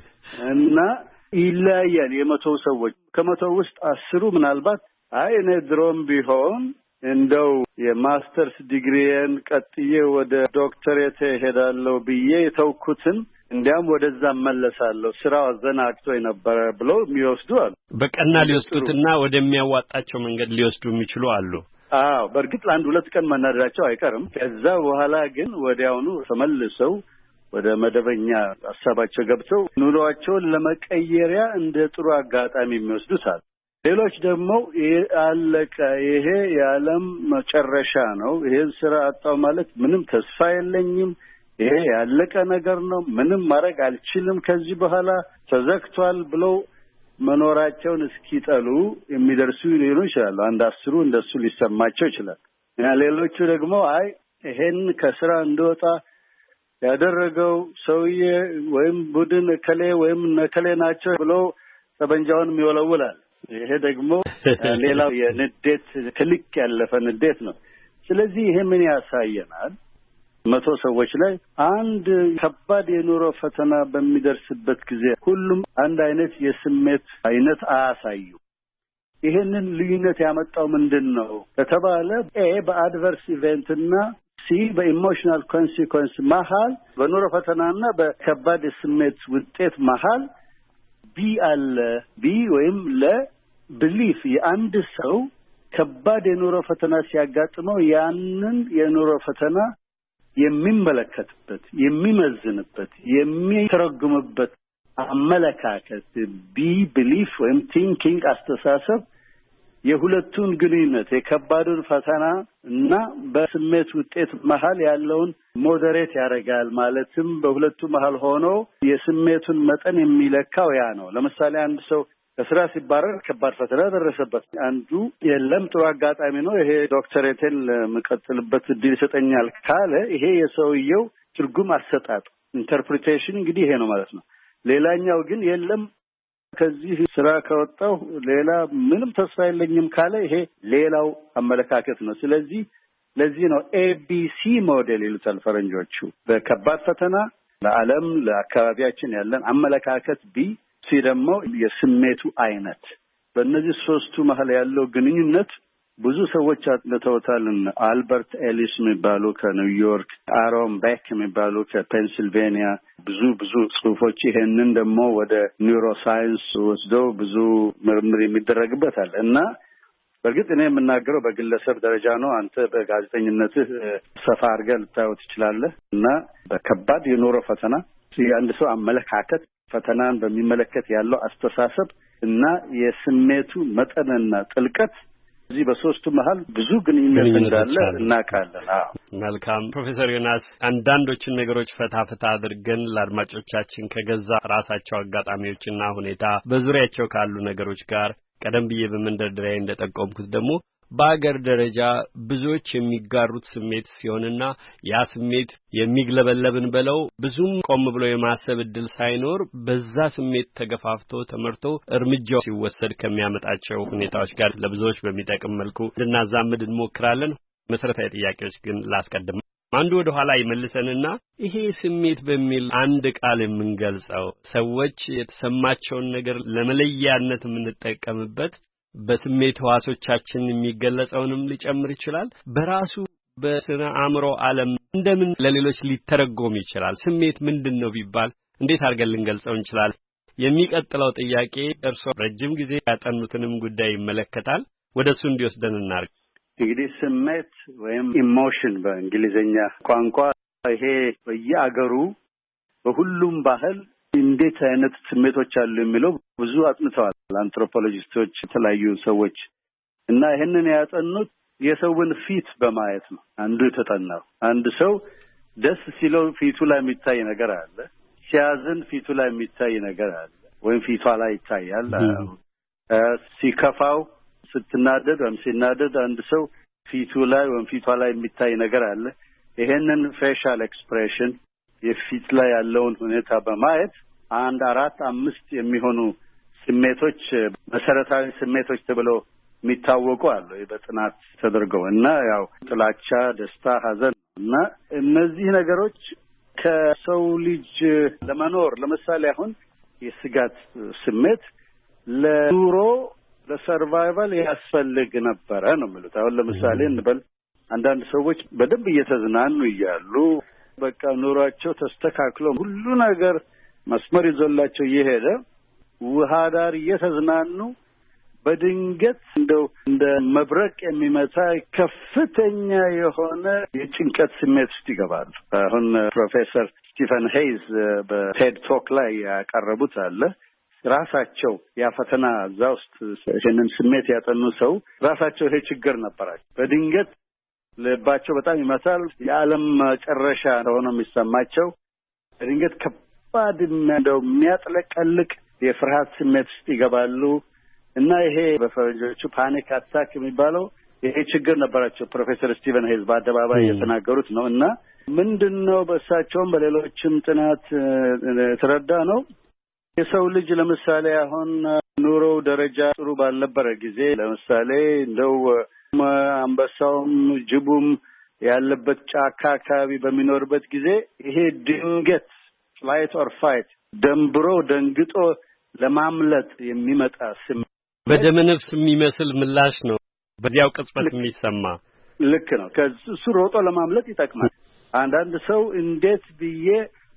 እና ይለያያል። የ100 ሰዎች ከ100 ውስጥ 10 ምናልባት እኔ ድሮም ቢሆን እንደው የማስተርስ ዲግሪን ቀጥዬ ወደ ዶክተሬት ሄዳለሁ ብዬ የተውኩትን እንዲያም ወደዛ መለሳለሁ ስራው አዘናግቶ የነበረ ብለው የሚወስዱ አሉ። በቀና ሊወስዱትና ወደሚያዋጣቸው መንገድ ሊወስዱ የሚችሉ አሉ። በእርግጥ ለአንድ 2 ቀን መናደዳቸው አይቀርም። ከዛ በኋላ ግን ወዲያውኑ ተመልሰው ወደ መደበኛ ሀሳባቸው ገብተው ኑሯቸውን ለመቀየሪያ እንደ ጥሩ አጋጣሚ የሚወስዱት አሉ። ሌሎች ደግሞ አለቀ፣ ይሄ የዓለም መጨረሻ ነው፣ ይሄን ስራ አጣው ማለት ምንም ተስፋ የለኝም፣ ይሄ ያለቀ ነገር ነው፣ ምንም ማድረግ አልችልም፣ ከዚህ በኋላ ተዘግቷል ብለው መኖራቸውን እስኪጠሉ የሚደርሱ ሊሆኑ ይችላሉ። አንድ 10 እንደሱ ሊሰማቸው ይችላል። ሌሎቹ ደግሞ ይሄን ከስራ እንደወጣ ያደረገው ሰውዬ ወይም ቡድን ከሌ ወይም ነከሌ ናቸው ብሎ ጠበንጃውን ይወለውላል። ይሄ ደግሞ ሌላው የንዴት ክልክ ያለፈ ንዴት ነው። ስለዚህ ይሄ ምን ያሳየናል? 100 ሰዎች ላይ አንድ ከባድ የኑሮ ፈተና በሚደርስበት ጊዜ ሁሉም አንድ አይነት የስሜት አይነት አያሳዩ። ይሄንን ልዩነት ያመጣው ምንድነው ከተባለ በአድቨርስ ኢቨንት እና ሲ በኢሞሽናል ኮንሲኩዌንስ መሃል በኑሮ ፈተናና በከባድ የስሜት ውጤት መሃል ቢ አለ። ቢ ወይም ለብሊፍ የአንድ ሰው ከባድ የኑሮ ፈተና ሲያጋጥመው ያንን የኑሮ ፈተና የሚመለከትበት የሚመዝንበት የሚተረጉምበት አመለካከት ቢሊፍ ወይም ቲንኪንግ አስተሳሰብ የሁለቱን ግንኙነት የከባዱን ፈተና እና በስሜት ውጤት መሃል ያለውን ሞዴሬት ያደርጋል ማለትም በሁለቱ መሃል ሆኖ የስሜቱን መጠን የሚለካው ያ ነው። ለምሳሌ አንድ ሰው ከስራ ሲባረር ከባድ ፈተና ደረሰበት። አንዱ የለም ጥሩ አጋጣሚ ነው ይሄ ዶክተሬቴን ለመቀጠልበት እድል ይሰጠኛል ካለ ይሄ የሰውየው ትርጉም አሰጣጥ ኢንተርፕሪቴሽን እንግዲህ ይሄ ነው ማለት ነው። ሌላኛው ግን የለም ከዚህ ስራ ከወጣው ሌላ ምንም ተስፋ የለኝም ካለ ይሄ ሌላው አመለካከት ነው። ስለዚህ ለዚህ ነው ABC ሞዴል ይሉታል ፈረንጆቹ። በከባድ ፈተና ለዓለም ለአካባቢያችን ያለን አመለካከት ቢ ሲ ደግሞ የስሜቱ አይነት። በእነዚህ ሶስቱ መሃል ያለው ግንኙነት ብዙ ሰዎች አጥንተውታል። አልበርት ኤሊስ የሚባሉ ከኒውዮርክ፣ አሮን ቤክ የሚባሉ ከፔንሲልቬኒያ ብዙ ጽሁፎች ይሄንን ደግሞ ወደ ኒውሮሳይንስ ወስደው ብዙ ምርምር የሚደረግበት አለ እና በእርግጥ እኔ የምናገረው በግለሰብ ደረጃ ነው። አንተ በጋዜጠኝነትህ ሰፋ አድርገህ ልታየው ትችላለህ እና በከባድ የኑሮ ፈተና የአንድ ሰው አመለካከት ፈተናን በሚመለከት ያለው አስተሳሰብ እና የስሜቱ መጠንና ጥልቀት እዚህ በሶስቱ መሃል ብዙ ግንኙነት እንዳለ እናውቃለን። መልካም ፕሮፌሰር ዮናስ አንዳንዶችን ነገሮች ፈታ አድርገን ለአድማጮቻችን ከገዛ ራሳቸው አጋጣሚዎችና ሁኔታ በዙሪያቸው ካሉ ነገሮች ጋር ቀደም ብዬ በመንደርደሪያ እንደጠቆምኩት ደግሞ በአገር ደረጃ ብዙዎች የሚጋሩት ስሜት ሲሆንና ያ ስሜት የሚግለበለብን በለው ብዙም ቆም ብሎ የማሰብ እድል ሳይኖር በዛ ስሜት ተገፋፍቶ ተመርቶ እርምጃው ሲወሰድ ከሚያመጣቸው ሁኔታዎች ጋር ለብዙዎች በሚጠቅም መልኩ እንድናዛምድ እንሞክራለን። መሰረታዊ ጥያቄዎች ግን ላስቀድም። አንዱ ወደ ኋላ ይመልሰንና ይሄ ስሜት በሚል አንድ ቃል የምንገልጸው ሰዎች የተሰማቸውን ነገር ለመለያነት የምንጠቀምበት በስሜት ህዋሶቻችን የሚገለጸውንም ሊጨምር ይችላል። በራሱ በስነ አእምሮ ዓለም እንደምን ለሌሎች ሊተረጎም ይችላል? ስሜት ምንድነው ቢባል እንዴት አድርገን ልንገልጸው እንችላለን? የሚቀጥለው ጥያቄ እርስዎ ረጅም ጊዜ ያጠኑትንም ጉዳይ ይመለከታል። ወደሱ እንዲወስደን እናርግ። እንግዲህ ስሜት ወይም ኢሞሽን በእንግሊዘኛ ቋንቋ ይሄ በየአገሩ በሁሉም ባህል እንዴት አይነት ስሜቶች አሉ የሚለው ብዙ አጥንተዋል አንትሮፖሎጂስቶች የተለያዩ ሰዎች እና ይሄንን ያጠኑት የሰውን ፊት በማየት ነው። አንዱ የተጠናው አንድ ሰው ደስ ሲለው ፊቱ ላይ የሚታይ ነገር አለ፣ ሲያዝን ፊቱ ላይ የሚታይ ነገር አለ ወይም ፊቷ ላይ ይታያል። ሲከፋው ስትናደድ ወይም ሲናደድ አንድ ሰው ፊቱ ላይ ወይም ፊቷ ላይ የሚታይ ነገር አለ። ይሄንን ፌሻል ኤክስፕሬሽን የፊት ላይ ያለውን ሁኔታ በማየት 1 4 5 የሚሆኑ ስሜቶች መሰረታዊ ስሜቶች ተብለው የሚታወቁ አሉ በጥናት ተደርገው እና ያው ጥላቻ፣ ደስታ፣ ሐዘን እና እነዚህ ነገሮች ከሰው ልጅ ለመኖር ለምሳሌ አሁን የስጋት ስሜት ለኑሮ ለሰርቫይቫል ያስፈልግ ነበረ ነው የሚሉት። አሁን ለምሳሌ እንበል አንዳንድ ሰዎች በደንብ እየተዝናኑ እያሉ በቃ ኑሯቸው ተስተካክሎ ሁሉ ነገር መስመር ይዞላቸው እየሄደ ውሃ ዳር እየተዝናኑ በድንገት እንደው እንደ መብረቅ የሚመታ ከፍተኛ የሆነ የጭንቀት ስሜት ውስጥ ይገባሉ። አሁን ፕሮፌሰር ስቲፈን ሄይዝ በቴድ ቶክ ላይ ያቀረቡት አለ። ራሳቸው ያፈተና እዛ ውስጥ ይህንን ስሜት ያጠኑ ሰው ራሳቸው ይሄ ችግር ነበራቸው። በድንገት ልባቸው በጣም ይመታል፣ የዓለም መጨረሻ እንደሆነ የሚሰማቸው በድንገት ከባድ እንደው የሚያጥለቀልቅ የፍርሃት ስሜት ውስጥ ይገባሉ እና ይሄ በፈረንጆቹ ፓኒክ አታክ የሚባለው ይሄ ችግር ነበራቸው። ፕሮፌሰር ስቲቨን ሄይዝ በአደባባይ የተናገሩት ነው እና ምንድነው በእሳቸውም በሌሎችም ጥናት የተረዳ ነው። የሰው ልጅ ለምሳሌ አሁን ኑሮው ደረጃ ጥሩ ባልነበረ ጊዜ ለምሳሌ እንደው አንበሳውም ጅቡም ያለበት ጫካ አካባቢ በሚኖርበት ጊዜ ይሄ ድንገት ፍላይት ኦር ፋይት ደንብሮ ደንግጦ ለማምለጥ የሚመጣ ስሜት በደመነፍስ የሚመስል ምላሽ ነው። በዚያው ቅጽበት የሚሰማ ልክ ነው። ከሱ ሮጦ ለማምለጥ ይጠቅማል። አንዳንድ ሰው እንዴት ብዬ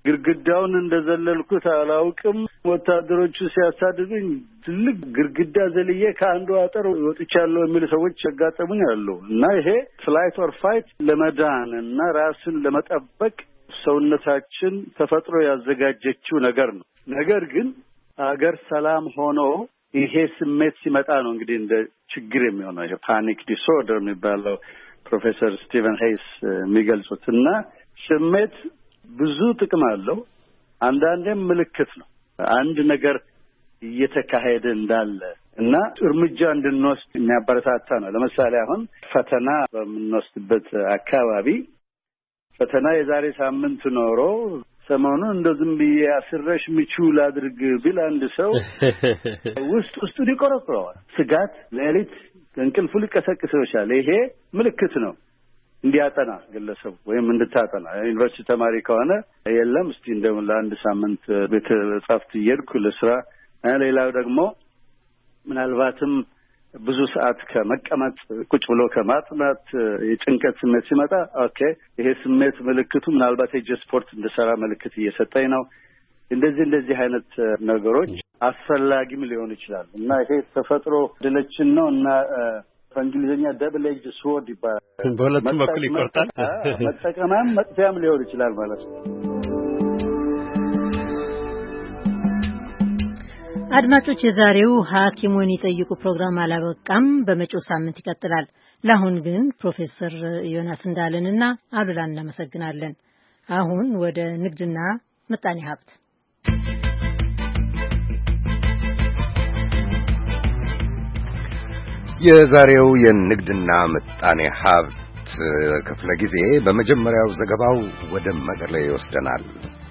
ግርግዳውን እንደዘለልኩት አላውቅም። ወታደሮቹ ሲያሳድዱኝ ትልቅ ግርግዳ ዘልዬ ከአንዱ አጥር ወጥቻለሁ የሚሉ ሰዎች ያጋጠሙኝ አሉ። እና ይሄ ፍላይት ኦር ፋይት ለመዳን እና ራስን ለመጠበቅ ሰውነታችን ተፈጥሮ ያዘጋጀችው ነገር ነው። ነገር ግን አገር ሰላም ሆኖ ይሄ ስሜት ሲመጣ ነው እንግዲህ እንደ ችግር የሚሆነው። ይሄ ፓኒክ ዲስኦርደር የሚባለው ፕሮፌሰር ስቲቨን ሄይስ የሚገልጹት። እና ስሜት ብዙ ጥቅም አለው። አንዳንዴም ምልክት ነው አንድ ነገር እየተካሄደ እንዳለ እና እርምጃ እንድንወስድ የሚያበረታታ ነው። ለምሳሌ አሁን ፈተና በምንወስድበት አካባቢ ፈተና የዛሬ ሳምንት ኖሮ ሰሞኑን እንደዝም ብዬ አስረሽ ምቹል አድርግ ቢል አንድ ሰው ውስጡን ይቆረቁረዋል። ስጋት ሌሊት እንቅልፉ ሊቀሰቅሰው ይችላል። ይሄ ምልክት ነው እንዲያጠና ግለሰቡ ወይም እንድታጠና። ዩኒቨርሲቲ ተማሪ ከሆነ የለም እስቲ እንደውም ለአንድ ሳምንት ቤተ ጻፍት ይየድኩ ለስራ። ሌላው ደግሞ ምናልባትም ብዙ ሰዓት ከመቀመጥ ቁጭ ብሎ ከማጥናት የጭንቀት ስሜት ሲመጣ ኦኬ ይሄ ስሜት ምልክቱ ምናልባት ስፖርት እንድሰራ ምልክት እየሰጠኝ ነው። እንደዚህ አይነት ነገሮች አስፈላጊም ሊሆን ይችላል። እና ይሄ ተፈጥሮ ድለችን ነው እና በእንግሊዝኛ ደብል ኤጅ ስዎርድ ይባላል። በሁለቱም በኩል ይቆርጣል። መጠቀምም መጥፊያም ሊሆን ይችላል ማለት ነው። አድማጮች የዛሬው ሐኪሙን ይጠይቁ ፕሮግራም አላበቃም። በመጪው ሳምንት ይቀጥላል። ለአሁን ግን ፕሮፌሰር ዮናስ እንዳለንና አሉላን እናመሰግናለን። አሁን ወደ ንግድና ምጣኔ ሀብት የዛሬው የንግድና ምጣኔ ሀብት ክፍለ ጊዜ በመጀመሪያው ዘገባው ወደ መቀሌ ይወስደናል።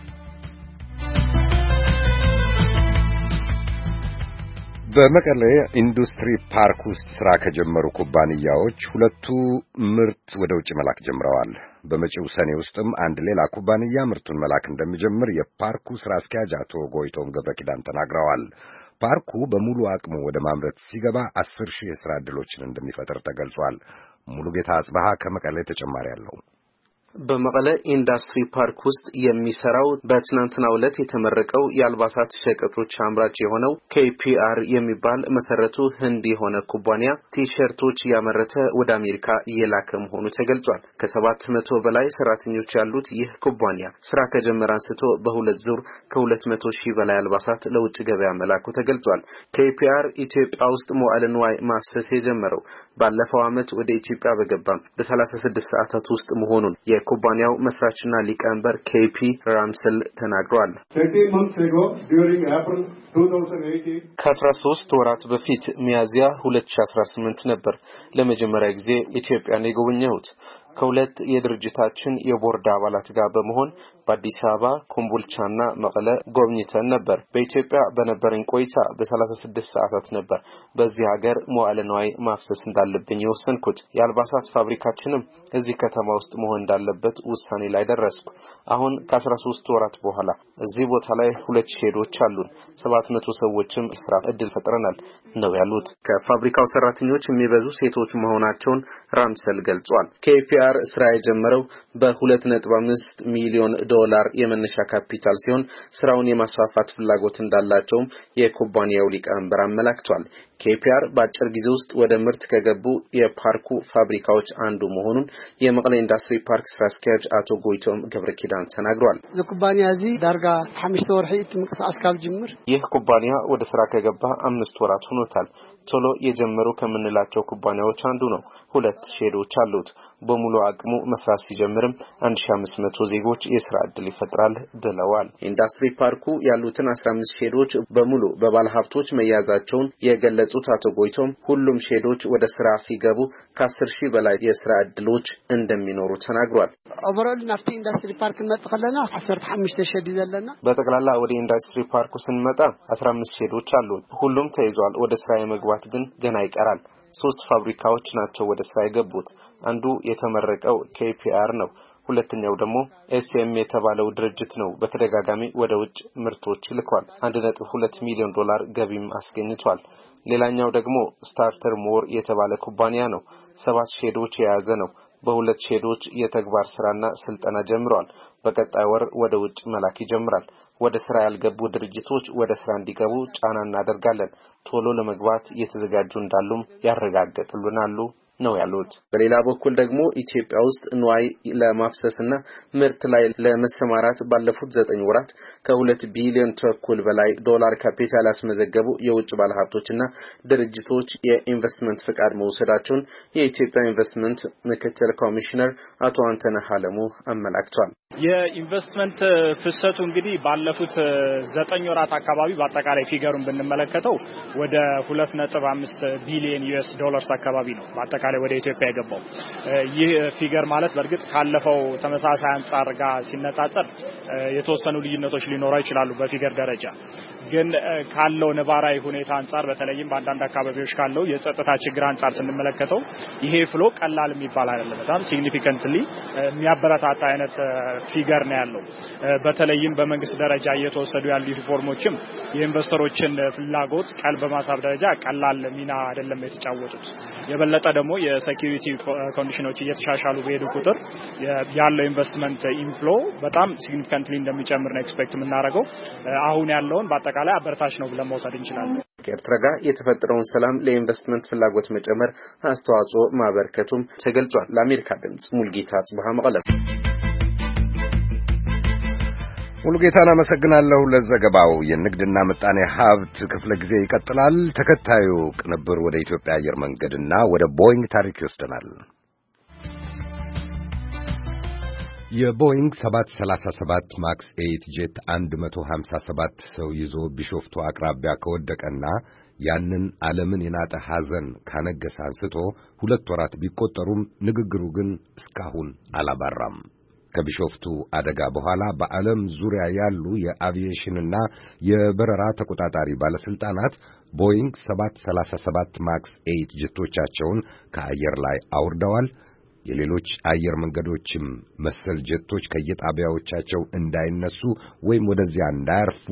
በመቀሌ ኢንዱስትሪ ፓርክ ውስጥ ስራ ከጀመሩ ኩባንያዎች ሁለቱ ምርት ወደ ውጭ መላክ ጀምረዋል። በመጪው ሰኔ ውስጥም አንድ ሌላ ኩባንያ ምርቱን መላክ እንደሚጀምር የፓርኩ ስራ አስኪያጅ አቶ ጎይቶም ገብረኪዳን ተናግረዋል። ፓርኩ በሙሉ አቅሙ ወደ ማምረት ሲገባ 10,000 የሥራ ዕድሎችን እንደሚፈጥር ተገልጿል። ሙሉጌታ አጽባሃ ከመቀሌ ተጨማሪ አለው። በመቀለ ኢንዱስትሪ ፓርክ ውስጥ የሚሰራው በትናንትናው ዕለት የተመረቀው የአልባሳት ሸቀጦች አምራች የሆነው KPR የሚባል መሰረቱ ህንድ የሆነ ኩባንያ ቲሸርቶች ያመረተ ወደ አሜሪካ እየላከ መሆኑ ተገልጿል። ከ700 በላይ ሰራተኞች ያሉት ይህ ኩባንያ ስራ ከጀመረ አንስቶ በሁለት ዙር ከ200,000 በላይ አልባሳት ለውጭ ገበያ መላኩ ተገልጿል። KPR ኢትዮጵያ ውስጥ መዋዕለ ንዋይ ማፍሰስ የጀመረው ባለፈው ዓመት ወደ ኢትዮጵያ በገባም በ36 ሰዓታት ውስጥ መሆኑን የኩባንያው መስራችና ሊቀመንበር KP ራምሰል ተናግሯል። ከ13 ወራት በፊት ሚያዝያ 2018 ነበር ለመጀመሪያ ጊዜ ኢትዮጵያን የጎበኘሁት። ከሁለት የድርጅታችን የቦርድ አባላት ጋር በመሆን በአዲስ አበባ ኮምቦልቻና መቀለ ጎብኝተን ነበር። በኢትዮጵያ በነበረኝ ቆይታ በ36 ሰዓታት ነበር በዚህ ሀገር መዋዕለ ንዋይ ማፍሰስ እንዳለብኝ የወሰንኩት። የአልባሳት ፋብሪካችንም እዚህ ከተማ ውስጥ መሆን እንዳለበት ውሳኔ ላይ ደረስኩ። አሁን ከ13 ወራት በኋላ እዚህ ቦታ ላይ 2 ሼዶች አሉን። 700 ሰዎችም ስራ እድል ፈጥረናል ነው ያሉት። ከፋብሪካው ሰራተኞች የሚበዙ ሴቶች መሆናቸውን ራምሰል ገልጿል። KPR ስራ የጀመረው በ2.5 ሚሊዮን ዶላር የመነሻ ካፒታል ሲሆን ስራውን የማስፋፋት ፍላጎት እንዳላቸውም የኩባንያው ሊቀመንበር አመላክቷል። KPR በአጭር ጊዜ ውስጥ ወደ ምርት ከገቡ የፓርኩ ፋብሪካዎች አንዱ መሆኑን የመቀለ ኢንዱስትሪ ፓርክ ስራ አስኪያጅ አቶ ጎይቶም ገብረኪዳን ተናግሯል። ኩባንያ እዚ ዳርጋ 5 ወርሒ ምንቅስቃስ ካብ ጅምር ይህ ኩባንያ ወደ ስራ ከገባ 5 ወራት ሆኖታል። ቶሎ የጀመሩ ከምንላቸው ኩባንያዎች አንዱ ነው። 2 ሼዶች አሉት። በሙሉ አቅሙ መስራት ሲጀምርም 1500 ዜጎች የሥራ ዕድል ይፈጥራል ብለዋል። ኢንዱስትሪ ፓርኩ ያሉትን 15 ሼዶች በሙሉ በባለሀብቶች መያዛቸውን የገለጹት አቶ ጎይቶም ሁሉም ሼዶች ወደ ስራ ሲገቡ ከ10,000 በላይ የሥራ ዕድሎች እንደሚኖሩ ተናግሯል። ኦቨርኦል ናፍቲ ኢንዱስትሪ ፓርክ መጥተኸለና 15 ሼድ ይዘለና በጠቅላላ ወደ ኢንዱስትሪ ፓርኩ ስንመጣ 15 ሼዶች አሉ። ሁሉም ተይዟል። ወደ ስራ የመግባት ግን ገና ይቀራል። 3 ፋብሪካዎች ናቸው ወደ ስራ የገቡት። አንዱ የተመረቀው KPR ነው። ሁለተኛው ደግሞ SM የተባለው ድርጅት ነው። በተደጋጋሚ ወደ ውጭ ምርቶች ልኳል። 1.2 ሚሊዮን ዶላር ገቢም አስገኝቷል። ሌላኛው ደግሞ ስታርተር ሞር የተባለ ኩባንያ ነው። 7 ሼዶች የያዘ ነው። በሁለት ሼዶች የተግባር ስራና ስልጠና ጀምሯል። በቀጣይ ወር ወደ ውጭ መላክ ይጀምራል። ወደ ስራ ያልገቡ ድርጅቶች ወደ ስራ እንዲገቡ ጫና እናደርጋለን። ቶሎ ለመግባት እየተዘጋጁ እንዳሉም ያረጋግጡልናል ነው ያሉት። በሌላ በኩል ደግሞ ኢትዮጵያ ውስጥ ንዋይ ለማፍሰስና ምርት ላይ ለመሰማራት ባለፉት 9 ወራት ከ2 ቢሊዮን ተኩል በላይ ዶላር ካፒታል ያስመዘገቡ የውጭ ባለሀብቶችና ድርጅቶች የኢንቨስትመንት ፍቃድ መውሰዳቸውን የኢትዮጵያ ኢንቨስትመንት ምክትል ኮሚሽነር አቶ አንተነህ አለሙ አመላክተዋል። የኢንቨስትመንት ፍሰቱ እንግዲህ ባለፉት 9 ወራት አካባቢ በአጠቃላይ ፊገሩን ብንመለከተው ወደ 2.5 ቢሊዮን ዩኤስ ዶላርስ አካባቢ ነው በአጠቃላይ ወደ ኢትዮጵያ የገባው። ይህ ፊገር ማለት በርግጥ ካለፈው ተመሳሳይ አንጻር ጋር ሲነጻጸር የተወሰኑ ልዩነቶች ሊኖሩ ይችላሉ በፊገር ደረጃ። ግን ካለው ነባራዊ ሁኔታ አንጻር በተለይም በአንዳንድ አካባቢዎች ካለው የጸጥታ ችግር አንጻር ስንመለከተው ይሄ ፍሎ ቀላል የሚባል አይደለም። በጣም ሲግኒፊካንትሊ የሚያበረታታ አይነት ፊገር ነው ያለው። በተለይም በመንግስት ደረጃ እየተወሰዱ ያሉ ሪፎርሞችም የኢንቨስተሮችን ፍላጎት ቀልብ በማሳብ ደረጃ ቀላል ሚና አይደለም የተጫወቱት። የበለጠ ደግሞ የሴኩሪቲ ኮንዲሽኖች እየተሻሻሉ በሄዱ ቁጥር ያለው ኢንቨስትመንት ኢንፍሎ በጣም ሲግኒፊካንትሊ እንደሚጨምር ነው ኤክስፔክት የምናደርገው። አሁን ያለውን በአጠቃላይ አበርታች ነው ብለን መውሰድ እንችላለን። ከኤርትራ ጋር የተፈጠረውን ሰላም ለኢንቨስትመንት ፍላጎት መጨመር አስተዋጽኦ ማበርከቱም ተገልጿል። ለአሜሪካ ድምጽ ሙልጌታ ጽባህ መቀለ። ሙሉጌታን አመሰግናለሁ ለዘገባው። የንግድና ምጣኔ ሀብት ክፍለ ጊዜ ይቀጥላል። ተከታዩ ቅንብር ወደ ኢትዮጵያ አየር መንገድና ወደ ቦይንግ ታሪክ ይወስደናል። የቦይንግ 737 ማክስ 8 ጄት 157 ሰው ይዞ ቢሾፍቱ አቅራቢያ ከወደቀና ያንን ዓለምን የናጠ ሐዘን ካነገሰ አንስቶ 2 ወራት ቢቆጠሩም ንግግሩ ግን እስካሁን አላባራም። ከቢሾፍቱ አደጋ በኋላ በዓለም ዙሪያ ያሉ የአቪዬሽንና የበረራ ተቆጣጣሪ ባለስልጣናት ቦይንግ 737 ማክስ 8 ጄቶቻቸውን ከአየር ላይ አውርደዋል። የሌሎች አየር መንገዶችም መሰል ጄቶች ከየጣቢያዎቻቸው እንዳይነሱ ወይም ወደዚያ እንዳያርፉ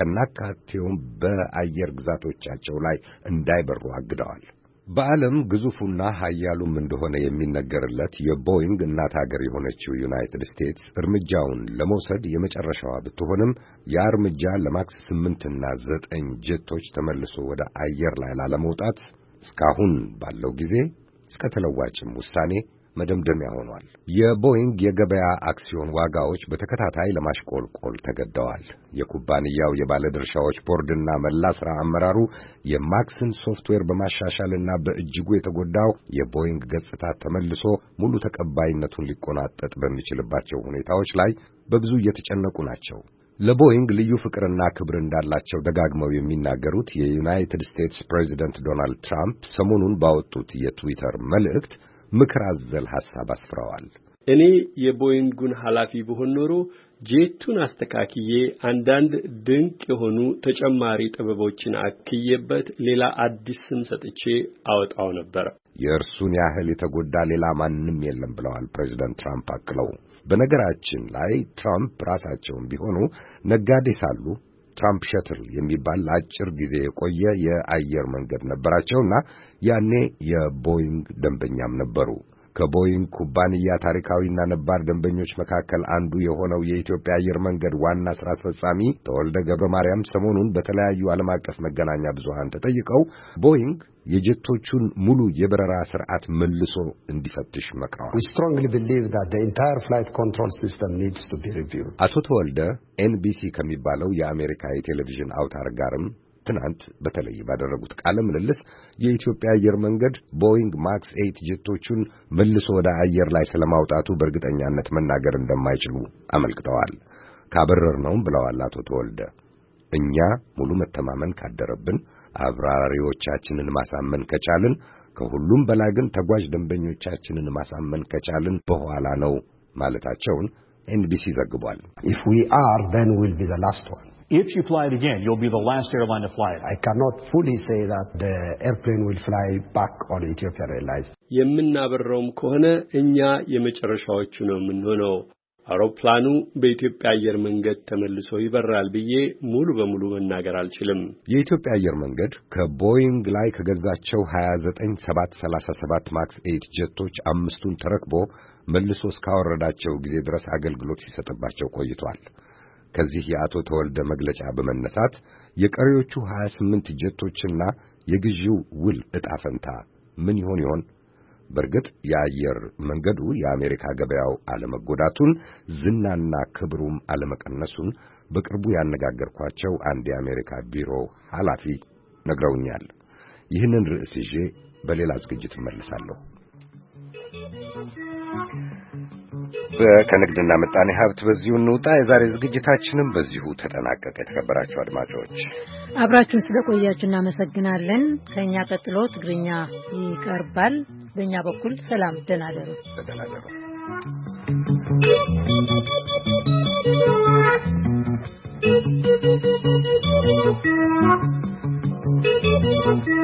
ከናካቴውም በአየር ግዛቶቻቸው ላይ እንዳይበሩ አግደዋል። በዓለም ግዙፉና ኃያሉም እንደሆነ የሚነገርለት የቦይንግ እናት ሀገር የሆነችው ዩናይትድ ስቴትስ እርምጃውን ለመውሰድ የመጨረሻዋ ብትሆንም ያ እርምጃ ለማክስ 8 እና 9 ጄቶች ተመልሶ ወደ አየር ላይ ላለመውጣት እስካሁን ባለው ጊዜ እስከ ተለዋጭም ውሳኔ መደምደሚያ ሆኗል። የቦይንግ የገበያ አክሲዮን ዋጋዎች በተከታታይ ለማሽቆልቆል ተገደዋል። የኩባንያው የባለድርሻዎች ቦርድና መላ ሥራ አመራሩ የማክስን ሶፍትዌር በማሻሻልና በእጅጉ የተጎዳው የቦይንግ ገጽታ ተመልሶ ሙሉ ተቀባይነቱን ሊቆናጠጥ በሚችልባቸው ሁኔታዎች ላይ በብዙ እየተጨነቁ ናቸው። ለቦይንግ ልዩ ፍቅርና ክብር እንዳላቸው ደጋግመው የሚናገሩት የዩናይትድ ስቴትስ ፕሬዚደንት ዶናልድ ትራምፕ ሰሞኑን ባወጡት የትዊተር መልእክት ምክር አዘል ሐሳብ አስፍረዋል። እኔ የቦይንጉን ኃላፊ ብሆን ኖሮ ጄቱን አስተካክዬ አንዳንድ ድንቅ የሆኑ ተጨማሪ ጥበቦችን አክዬበት ሌላ አዲስ ስም ሰጥቼ አወጣው ነበር። የእርሱን ያህል የተጎዳ ሌላ ማንም የለም ብለዋል ፕሬዚደንት ትራምፕ አክለው። በነገራችን ላይ ትራምፕ ራሳቸውም ቢሆኑ ነጋዴ ሳሉ ትራምፕ ሸትል የሚባል ለአጭር ጊዜ የቆየ የአየር መንገድ ነበራቸውና ያኔ የቦይንግ ደንበኛም ነበሩ። ከቦይንግ ኩባንያ ታሪካዊና ነባር ደንበኞች መካከል አንዱ የሆነው የኢትዮጵያ አየር መንገድ ዋና ሥራ አስፈጻሚ ተወልደ ገብረ ማርያም ሰሞኑን በተለያዩ ዓለም አቀፍ መገናኛ ብዙሃን ተጠይቀው ቦይንግ የጀቶቹን ሙሉ የበረራ ስርዓት መልሶ እንዲፈትሽ መክረዋል። We strongly believe that the entire flight control system needs to be reviewed. አቶ ተወልደ ኤንቢሲ ከሚባለው የአሜሪካ የቴሌቪዥን አውታር ጋርም ትናንት በተለይ ባደረጉት ቃለ ምልልስ የኢትዮጵያ አየር መንገድ ቦይንግ ማክስ 8 ጄቶቹን መልሶ ወደ አየር ላይ ስለማውጣቱ በእርግጠኛነት መናገር እንደማይችሉ አመልክተዋል። ካበረርነውም ብለዋል አቶ ተወልደ እኛ ሙሉ መተማመን ካደረብን አብራሪዎቻችንን ማሳመን ከቻልን ከሁሉም በላይ ግን ተጓዥ ደንበኞቻችንን ማሳመን ከቻልን በኋላ ነው ማለታቸውን ኤንቢሲ ዘግቧል። If we are, then we'll be the last one. If you fly it again, you'll be the last airline to fly it. I cannot fully say that the airplane will fly back on Ethiopian Airlines. የምናበረውም ከሆነ እኛ የመጨረሻዎቹ ነው የምንሆነው። አውሮፕላኑ በኢትዮጵያ አየር መንገድ ተመልሶ ይበራል ብዬ ሙሉ በሙሉ መናገር አልችልም። የኢትዮጵያ አየር መንገድ ከቦይንግ ላይ ከገዛቸው 29737 ማክስ 8 ጀቶች 5ቱን ተረክቦ መልሶ እስካወረዳቸው ጊዜ ድረስ አገልግሎት ሲሰጥባቸው ቆይቷል። ከዚህ የአቶ ተወልደ መግለጫ በመነሳት የቀሪዎቹ 28 ጀቶችና የግዢው ውል ዕጣ ፈንታ ምን ይሆን? በርግጥ የአየር መንገዱ የአሜሪካ ገበያው አለመጎዳቱን ዝናና ክብሩም አለመቀነሱን በቅርቡ ያነጋገርኳቸው አንድ የአሜሪካ ቢሮ ኃላፊ ነግረውኛል። ይህንን ርዕስ ይዤ በሌላ ዝግጅት እመለሳለሁ። ከንግድና ምጣኔ ሀብት በዚሁ እንውጣ። የዛሬ ዝግጅታችንም በዚሁ ተጠናቀቀ። የተከበራችሁ አድማጮች አብራችሁን ስለቆያችሁ እናመሰግናለን። ከኛ ቀጥሎ ትግርኛ ይቀርባል። በእኛ በኩል ሰላም፣ ደህና ደሩ። ደህና ደሩ።